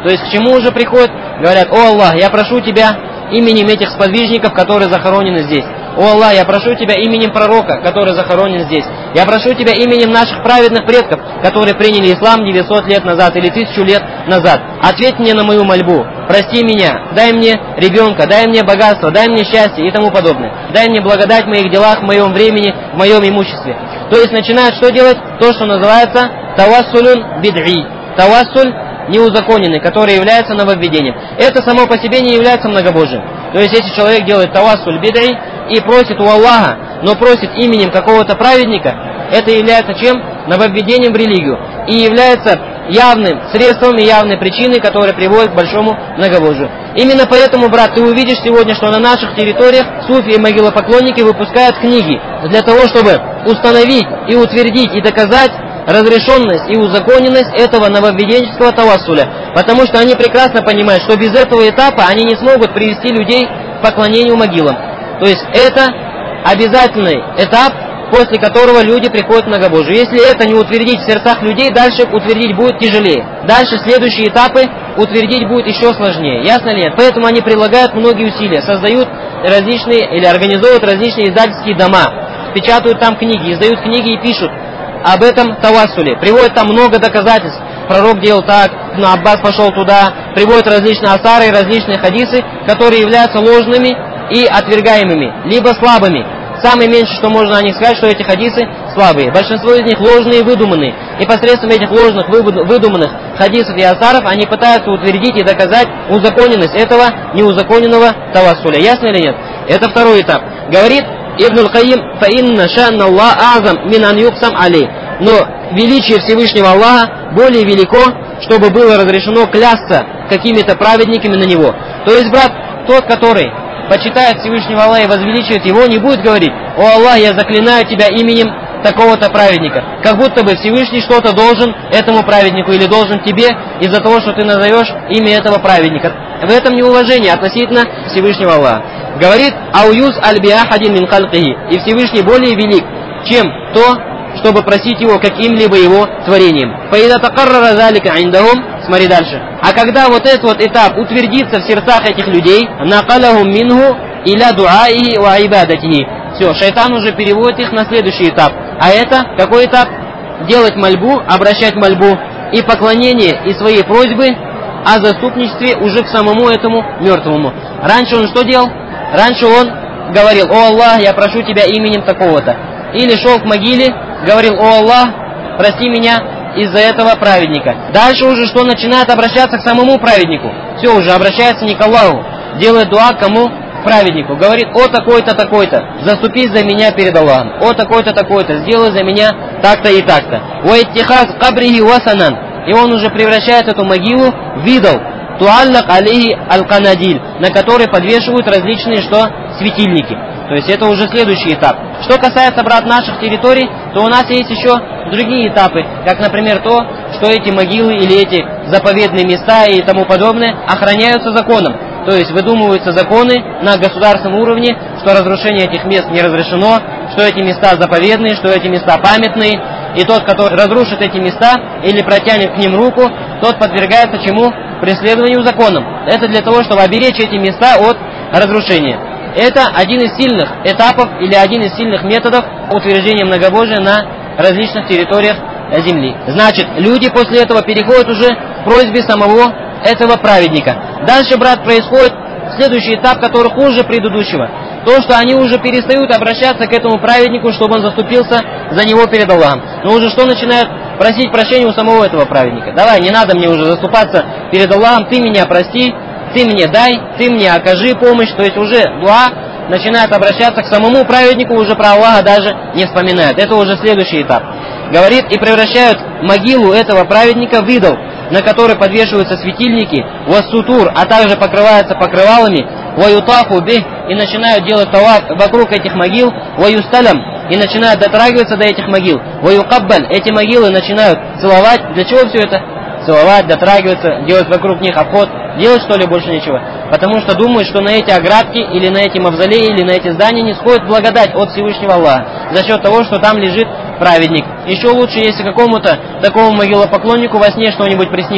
То есть к чему уже приходят? Говорят: о Аллах, я прошу тебя именем этих сподвижников, которые захоронены здесь. О Аллах, я прошу тебя именем пророка, который захоронен здесь. Я прошу тебя именем наших праведных предков, которые приняли ислам 900 лет назад или 1000 лет назад. Ответь мне на мою мольбу. Прости меня, дай мне ребенка, дай мне богатство, дай мне счастье и тому подобное. Дай мне благодать в моих делах, в моем времени, в моем имуществе. То есть начинают что делать? То, что называется тавассулюн бид'и. Тавассуль неузаконенный, который является нововведением. Это само по себе не является многобожием. То есть если человек делает тавассуль бид'и и просит у Аллаха, но просит именем какого-то праведника, это является чем? Нововведением в религию. И является явным средством и явной причиной, которая приводит к большому многобожию. Именно поэтому, брат, ты увидишь сегодня, что на наших территориях суфи и могилопоклонники выпускают книги для того, чтобы установить и утвердить и доказать разрешенность и узаконенность этого нововведенческого тавассуля. Потому что они прекрасно понимают, что без этого этапа они не смогут привести людей к поклонению могилам. То есть это обязательный этап, после которого люди приходят к многобожию. Если это не утвердить в сердцах людей, дальше утвердить будет тяжелее. Дальше следующие этапы утвердить будет еще сложнее. Ясно ли нет? Поэтому они прилагают многие усилия, создают различные или организуют различные издательские дома, печатают там книги, издают книги и пишут об этом тавассуле. Приводят там много доказательств. Пророк делал так, Аббас пошел туда. Приводят различные асары и различные хадисы, которые являются ложными и отвергаемыми, либо слабыми. Самое меньше, что можно о них сказать, что эти хадисы слабые. Большинство из них ложные и выдуманные. И посредством этих ложных, выдуманных хадисов и асаров они пытаются утвердить и доказать узаконенность этого неузаконенного тавассуля. Ясно или нет? Это второй этап. Говорит Ибн аль-Каим: «Фаинна шанна Аллах азам мин ан юксам алей». Но величие Всевышнего Аллаха более велико, чтобы было разрешено клясться какими-то праведниками на него. То есть, брат, тот, который почитает Всевышнего Аллаха и возвеличивает его, не будет говорить: «О Аллах, я заклинаю тебя именем такого-то праведника». Как будто бы Всевышний что-то должен этому праведнику или должен тебе из-за того, что ты назовешь имя этого праведника. В этом неуважение относительно Всевышнего Аллаха. Говорит: «Ауюс аль-биахадин мин халкихи». И Всевышний более велик, чем то, чтобы просить его каким-либо его творением. «Фаида такаррара залика индахум». Смотри дальше. А когда вот этот вот этап утвердится в сердцах этих людей, накалахум минху иля дуаихи ва ибадатихи. Все, шайтан уже переводит их на следующий этап. А это какой этап? Делать мольбу, обращать мольбу и поклонение, и свои просьбы о заступничестве уже к самому этому мертвому. Раньше он что делал? Раньше он говорил: «О Аллах, я прошу тебя именем такого-то». Или шел к могиле, говорил: «О Аллах, прости меня из-за этого праведника». Дальше уже что? Начинает обращаться к самому праведнику. Все, уже обращается не к Аллаху. Делает дуа кому? Праведнику. Говорит: «О такой-то, такой-то, заступись за меня перед Аллахом. О такой-то, такой-то, сделай за меня так-то и так-то». «Уэттихаз кабрихи васанан». И он уже превращает эту могилу в идол. «Туаллак алейхи аль-канадиль», на который подвешивают различные что? Светильники. То есть это уже следующий этап. Что касается, брат, наших территорий, то у нас есть еще другие этапы, как, например, то, что эти могилы или эти заповедные места и тому подобное охраняются законом. То есть выдумываются законы на государственном уровне, что разрушение этих мест не разрешено, что эти места заповедные, что эти места памятные, и тот, который разрушит эти места или протянет к ним руку, тот подвергается чему? Преследованию законом. Это для того, чтобы оберечь эти места от разрушения. Это один из сильных этапов или один из сильных методов утверждения многобожия на различных территориях земли. Значит, люди после этого переходят уже к просьбе самого этого праведника. Дальше, брат, происходит следующий этап, который хуже предыдущего. То, что они уже перестают обращаться к этому праведнику, чтобы он заступился за него перед Аллахом. Но уже что начинают? Просить прощения у самого этого праведника. Давай, не надо мне уже заступаться перед Аллахом, ты меня прости, ты мне дай, ты мне окажи помощь. То есть уже дуа начинает обращаться к самому праведнику, уже про Аллаха даже не вспоминают. Это уже следующий этап. Говорит: и превращают могилу этого праведника в идол, на который подвешиваются светильники, вассутур, а также покрываются покрывалами, ваютафу бих, и начинают делать таваф вокруг этих могил, ваюсталям, и начинают дотрагиваться до этих могил, ваюкаббаль, эти могилы начинают целовать. Для чего все это? Целовать, дотрагиваться, делать вокруг них обход, делать что ли больше ничего. Потому что думают, что на эти оградки, или на эти мавзолеи, или на эти здания не сходит благодать от Всевышнего Аллаха, за счет того, что там лежит праведник. Еще лучше, если какому-то такому могилопоклоннику во сне что-нибудь приснится,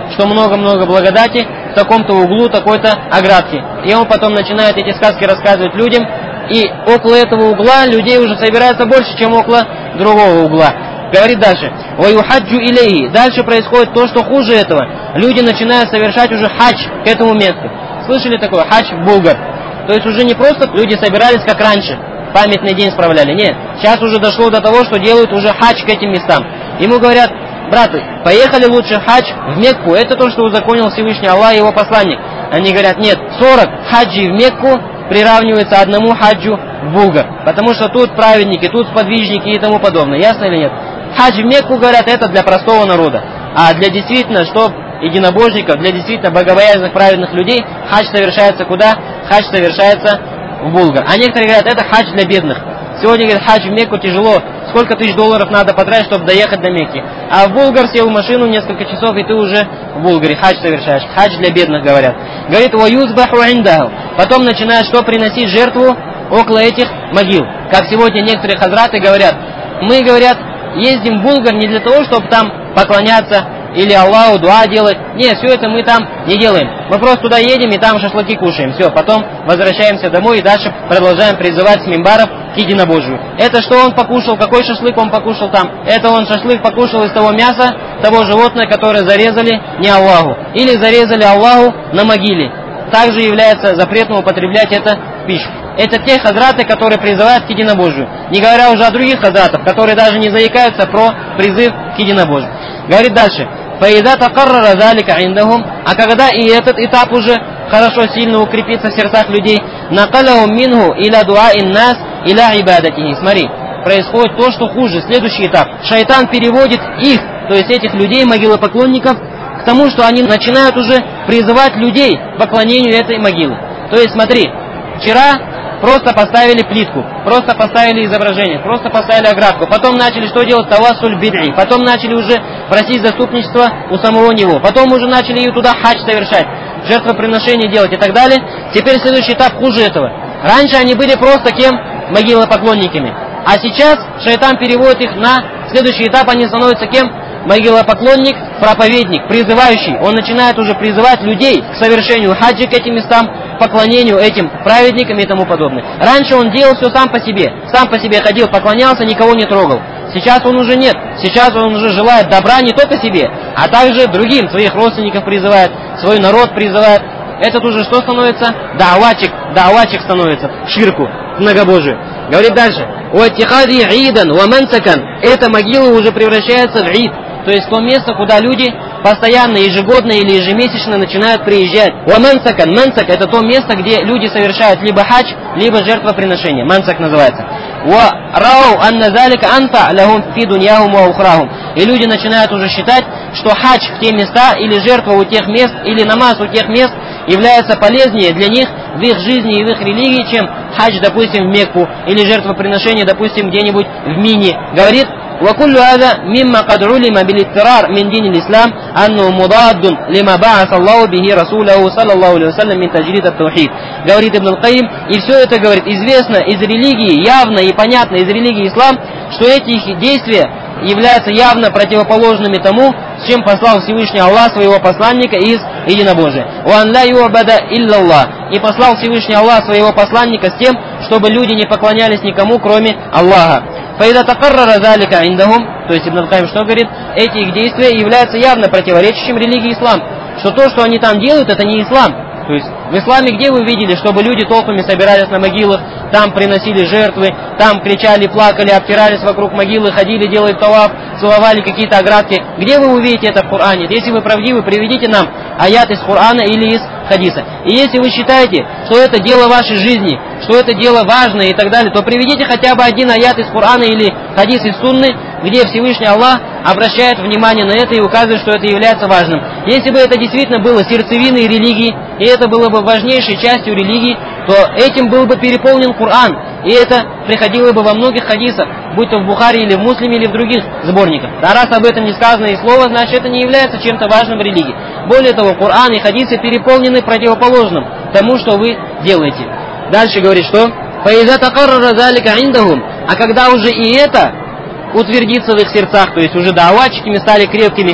что много-много благодати в таком-то углу такой-то оградки. И он потом начинает эти сказки рассказывать людям, и около этого угла людей уже собирается больше, чем около другого угла. Говорит дальше. «Ваюхаджу илейхи». Дальше происходит то, что хуже этого. Люди начинают совершать уже хадж к этому месту. Слышали такое? Хадж в Булгар. То есть уже не просто люди собирались, как раньше, памятный день справляли. Нет, сейчас уже дошло до того, что делают уже хадж к этим местам. Ему говорят: брат, поехали лучше хадж в Мекку. Это то, что узаконил Всевышний Аллах и его посланник. Они говорят: нет, 40 хаджей в Мекку приравнивается одному хаджу в Булгар. Потому что тут праведники, тут сподвижники и тому подобное. Ясно или нет? Хадж в Мекку, говорят, это для простого народа. А для действительно, что единобожников, для действительно богобоязненных праведных людей, хадж совершается куда? Хадж совершается в Булгар. А некоторые говорят, это хадж для бедных. Сегодня, говорят, хадж в Мекку тяжело. Сколько тысяч долларов надо потратить, чтобы доехать до Мекки. А в Булгар сел в машину несколько часов, и ты уже в Булгаре хадж совершаешь. Хадж для бедных, говорят. Говорит: «Ваюзбаху индаху». Потом начинают что? Приносить жертву около этих могил. Как сегодня некоторые хазраты говорят: мы, говорят, ездим в Булгар не для того, чтобы там поклоняться или Аллаху дуа делать. Нет, все это мы там не делаем. Мы просто туда едем и там шашлыки кушаем. Все, потом возвращаемся домой и дальше продолжаем призывать с мимбаров к единобожию. Это что он покушал? Какой шашлык он покушал там? Это он шашлык покушал из того мяса, того животного, которое зарезали не Аллаху. Или зарезали Аллаху на могиле. Также является запретным употреблять это в пищу. Это те хазраты, которые призывают к единобожию. Не говоря уже о других хазратах, которые даже не заикаются про призыв к единобожию. Говорит дальше: «Фаида такаррара залика индахум». А когда и этот этап уже хорошо, сильно укрепится в сердцах людей, накалахум минху иля дуа иннас иля ибадатихи. Смотри, происходит то, что хуже. Следующий этап. Шайтан переводит их, то есть этих людей, могилопоклонников, к тому, что они начинают уже призывать людей к поклонению этой могилы. То есть смотри, вчера просто поставили плитку, просто поставили изображение, просто поставили оградку. Потом начали что делать? Тавассуль бид'и. Потом начали уже просить заступничество у самого него. Потом уже начали и туда хадж совершать, жертвоприношение делать и так далее. Теперь следующий этап хуже этого. Раньше они были просто кем? Могилопоклонниками. А сейчас шайтан переводит их на следующий этап, они становятся кем? Могилопоклонник, проповедник, призывающий. Он начинает уже призывать людей к совершению хаджи, к этим местам, поклонению этим праведникам и тому подобное. Раньше он делал все сам по себе ходил, поклонялся, никого не трогал. Сейчас он уже нет. Сейчас он уже желает добра не только себе, а также другим, своих родственников призывает, свой народ призывает. Этот уже что становится? Дааватчик становится, ширку, многобожию. Говорит дальше: «Уаттихади идан ва мансакан». Эта могила уже превращается в ид, то есть то место, куда люди постоянно, ежегодно или ежемесячно начинают приезжать. Ва мансакан. Мансак — это то место, где люди совершают либо хадж, либо жертвоприношение. Мансак называется. Ва рау анна залика анфа лахум фи дуньяхум ва ухрахум. И люди начинают уже считать, что хадж в те места, или жертва у тех мест, или намаз у тех мест является полезнее для них в их жизни и в их религии, чем хадж, допустим, в Мекку, или жертвоприношение, допустим, где-нибудь в Мине. Говорит: وكل هذا مما قد علم بالاضطرار من دين الإسلام أنه مضاد لما بعث الله به رسوله صلى الله عليه وسلم من تجريد التوحيد. Говорит Ибн аль-Каим, и все это, говорит, известно из религии, явно и понятно из религии ислам, что эти их действия являются явно противоположными тому, с чем послал Всевышний Аллах своего посланника из единобожия. «Уан ла юабада иллаллах». И послал Всевышний Аллах своего посланника с тем, чтобы люди не поклонялись никому, кроме Аллаха. «Фаида такаррара залика индахум». То есть Ибн аль-Каим что говорит? Эти их действия являются явно противоречащим религии ислам. Что то, что они там делают, это не ислам. То есть в исламе где вы видели, чтобы люди толпами собирались на могилах, там приносили жертвы, там кричали, плакали, обтирались вокруг могилы, ходили, делали таваф, целовали какие-то оградки? Где вы увидите это в Коране? Если вы правдивы, приведите нам аят из Корана или из хадиса. И если вы считаете, что это дело вашей жизни, что это дело важное и так далее, то приведите хотя бы один аят из Корана или хадис из Сунны, где Всевышний Аллах обращает внимание на это и указывает, что это является важным. Если бы это действительно было сердцевиной религии, и это было бы важнейшей частью религии, то этим был бы переполнен Коран. И это приходило бы во многих хадисах, будь то в Бухари или в Муслиме или в других сборниках. А раз об этом не сказано и слово, значит это не является чем-то важным в религии. Более того, Коран и хадисы переполнены противоположным тому, что вы делаете. Дальше говорит, что «Фаиза такаррара залика индахум». А когда уже и это утвердиться в их сердцах, то есть уже дааватчиками стали крепкими,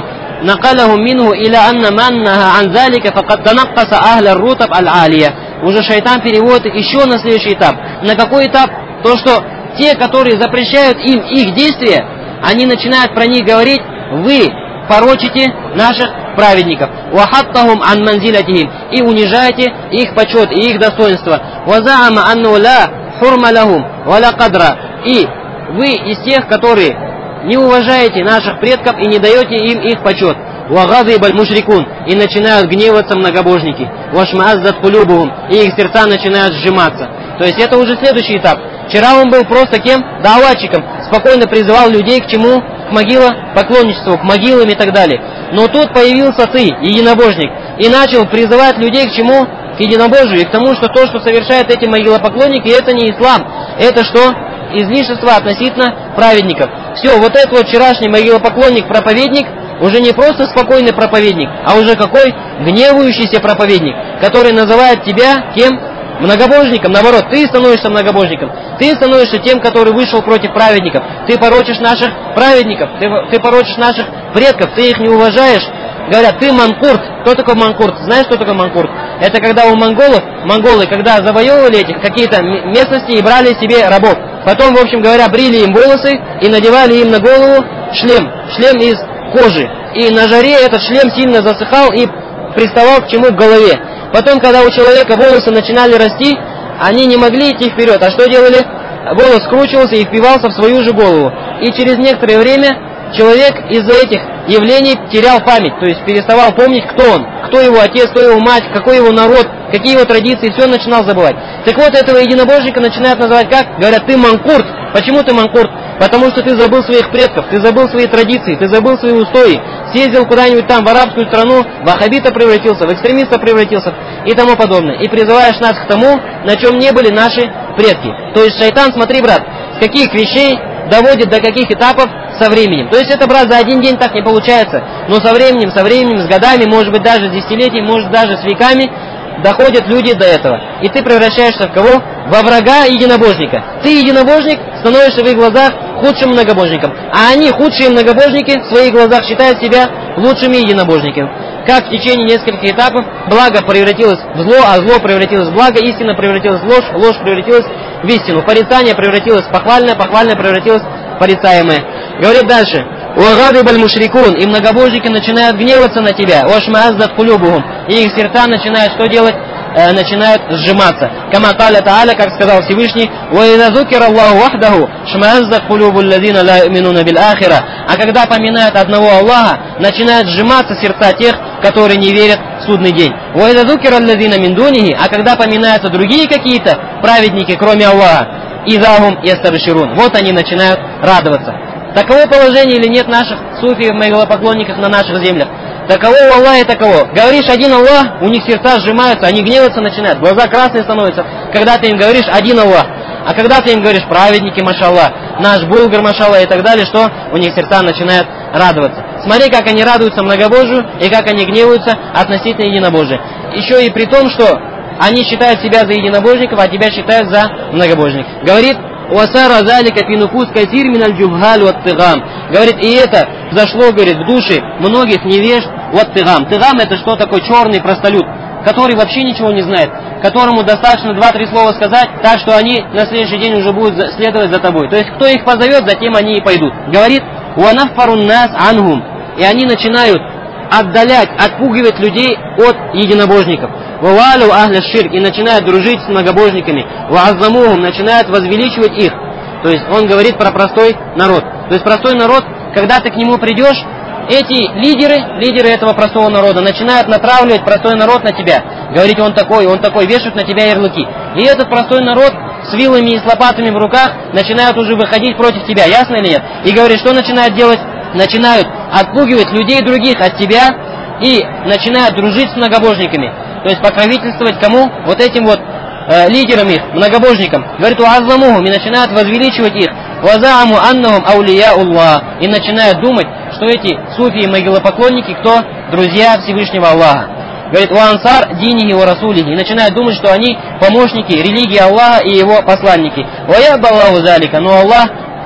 накалахум минху иля анна маннаха ан залика факад танаккаса ахля рутаб аль-алия. Уже шайтан переводит их еще на следующий этап. На какой этап? То, что те, которые запрещают им их действия, они начинают про них говорить: вы порочите наших праведников. Вахаттахум ан манзилатихим, и унижаете их почет и их достоинство. Вазаама анну ла хурма лахум валя кадра, и вы из тех, которые не уважаете наших предков и не даете им их почет. Вагадибаль мушрикун, и начинают гневаться многобожники. Вашмааззат кулюбухум, и их сердца начинают сжиматься. То есть это уже следующий этап. Вчера он был просто кем? Даватчиком. Спокойно призывал людей к чему? К могилопоклонничеству, к могилам и так далее. Но тут появился ты, единобожник, и начал призывать людей к чему? К единобожию и к тому, что то, что совершают эти могилопоклонники, это не ислам. Это что? Излишество относительно праведников. Все, вот этот вот вчерашний могилопоклонник-проповедник уже не просто спокойный проповедник, а уже какой? Гневающийся проповедник, который называет тебя кем? Многобожником. Наоборот, ты становишься многобожником. Ты становишься тем, который вышел против праведников. Ты порочишь наших праведников, ты порочишь наших предков, ты их не уважаешь. Говорят, ты манкурт. Кто такой манкурт? Знаешь, что такое манкурт? Это когда у монголы, когда завоевывали этих какие-то местности и брали себе рабов. Потом, в общем говоря, брили им волосы и надевали им на голову шлем из кожи. И на жаре этот шлем сильно засыхал и приставал к чему? К голове. Потом, когда у человека волосы начинали расти, они не могли идти вперед. А что делали? Волос скручивался и впивался в свою же голову. И через некоторое время человек из-за этих явлений терял память, то есть переставал помнить, кто он, кто его отец, кто его мать, какой его народ, какие его традиции, все начинал забывать. Так вот, этого единобожника начинают называть как? Говорят, ты манкурт. Почему ты манкурт? Потому что ты забыл своих предков, ты забыл свои традиции, ты забыл свои устои, съездил куда-нибудь там в арабскую страну, в ваххабита превратился, в экстремиста превратился и тому подобное. И призываешь нас к тому, на чем не были наши предки. То есть шайтан, смотри, брат, с каких вещей доводит до каких этапов со временем. То есть это, брат, за один день так не получается. Но со временем, с годами, может быть даже с десятилетиями, может даже с веками доходят люди до этого. И ты превращаешься в кого? Во врага единобожника. Ты, единобожник, становишься в их глазах худшим многобожником. А они, худшие многобожники, в своих глазах считают себя лучшими единобожниками. Как в течение нескольких этапов благо превратилось в зло, а зло превратилось в благо, истина превратилась в ложь, ложь превратилась в истину, порицание превратилось в похвальное, похвальное превратилось в порицаемое. Говорит дальше. «Уагадибаль мушрикун», и многобожники начинают гневаться на тебя. «Вашмааззат кулюбухум», и их сердца начинают что делать? Начинают сжиматься. «Кама каля та'аля», как сказал Всевышний, «Ва-иза зукира Аллаху вахдаху, шмааззат кулюбу аллазина ла юминуна бил ахира». А когда поминают одного Аллаха, начинают сжиматься сердца тех, которые не верят в судный день. «Ва-иза зукира аллазина мин дунихи», а когда поминаются другие какие-то праведники, кроме Аллаха, «изахум ястабширун», вот они начинают радоваться. Таково положение или нет наших суфиев, могилопоклонников на наших землях? Таково у Аллаха, таково. Говоришь один Аллах, у них сердца сжимаются, они гневаться начинают, глаза красные становятся, когда ты им говоришь один Аллах. А когда ты им говоришь праведники, машаллах, наш булгар, машаллах и так далее, что у них сердца начинают радоваться. Смотри, как они радуются многобожию и как они гневаются относительно единобожия. Еще и при том, что они считают себя за единобожников, а тебя считают за многобожников. Говорит, «Уасара залика финуфус кафир миналь джубхаль ваттигам». Говорит, и это зашло, говорит, в души многих невежд ваттигам. Тигам — это что такое? Черный простолюд, который вообще ничего не знает, которому достаточно 2-3 слова сказать, так что они на следующий день уже будут следовать за тобой. То есть, кто их позовет, затем они и пойдут. Говорит, «Уанаффарун нас анхум», и они начинают отдалять, отпугивать людей от единобожников. «Вавалю ахля ширк», и начинают дружить с многобожниками. «Вааззамухум», начинают возвеличивать их. То есть он говорит про простой народ. То есть простой народ, когда ты к нему придешь, эти лидеры этого простого народа начинают натравливать простой народ на тебя. Говорить, он такой, вешают на тебя ярлыки. И этот простой народ с вилами и с лопатами в руках начинают уже выходить против тебя. Ясно или нет? И говорит, что начинают делать? Начинают отпугивать людей других от тебя и начинают дружить с многобожниками. То есть покровительствовать кому? Вот этим вот лидерам их, многобожникам. Говорит, «Уаззамухум», и начинают возвеличивать их. «Вазааму аннахум аулия Аллах», и начинают думать, что эти суфии, могилопоклонники, кто? Друзья Всевышнего Аллаха. Говорит, «Уансар динихи ва расулихи», и начинают думать, что они помощники религии Аллаха и его посланники. «Ваяб Аллаху залика», но Аллах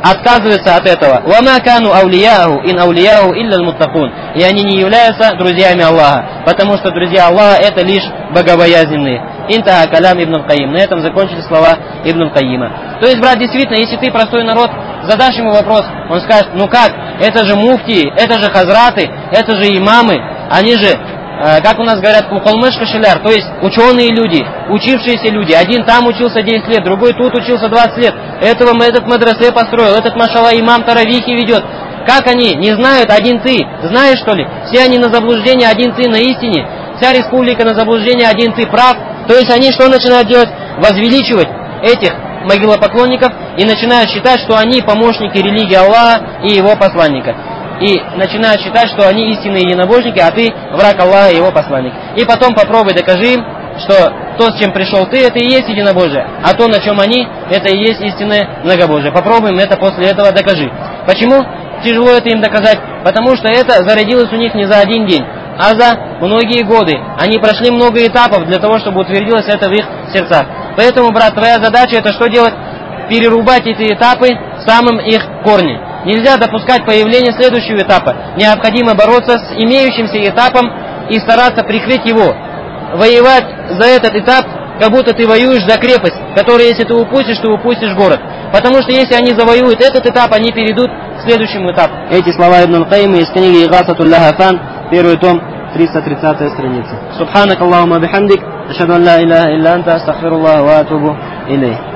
отказываются от этого. وَمَا كَانُوا أَوْلِيَاهُ إِنْ أَوْلِيَاهُ إِلَّا الْمُتَّقُونَ. И они не являются друзьями Аллаха, потому что друзья Аллаха это лишь богобоязненные. Интаха калям Ибн аль-Кайим. На этом закончили слова Ибн аль-Кайима. То есть, брат, действительно, если ты простой народ, задашь ему вопрос, он скажет, ну как, это же муфтии, это же хазраты, это же имамы, они же, как у нас говорят, куколмыш кашеляр, то есть ученые люди, учившиеся люди. Один там учился 10 лет, другой тут учился 20 лет. Этот мадресе построил, этот, машалла, имам таравихи ведет. Как они не знают, один ты? Знаешь, что ли? Все они на заблуждении, один ты на истине. Вся республика на заблуждении, один ты прав. То есть они что начинают делать? Возвеличивать этих могилопоклонников и начинают считать, что они помощники религии Аллаха и его посланника. И начинают считать, что они истинные единобожники, а ты враг Аллаха и его посланник. И потом попробуй докажи им, что то, с чем пришел ты, это и есть единобожие, а то, на чем они, это и есть истинное многобожие. Попробуем это после этого докажи. Почему тяжело это им доказать? Потому что это зародилось у них не за один день, а за многие годы. Они прошли много этапов для того, чтобы утвердилось это в их сердцах. Поэтому, брат, твоя задача это что делать? Перерубать эти этапы в самом их корне. Нельзя допускать появление следующего этапа. Необходимо бороться с имеющимся этапом и стараться прикрыть его. Воевать за этот этап, как будто ты воюешь за крепость, которую, если ты упустишь, то упустишь город. Потому что если они завоюют этот этап, они перейдут к следующему этапу. Эти слова Ибн аль-Кайима из книги Игасатуль Лахафан, первый том, 330 страница. Субханак Аллахума бихамдик, ашхаду ан ла илляха илля анта, астагфируллах ва атубу илейх.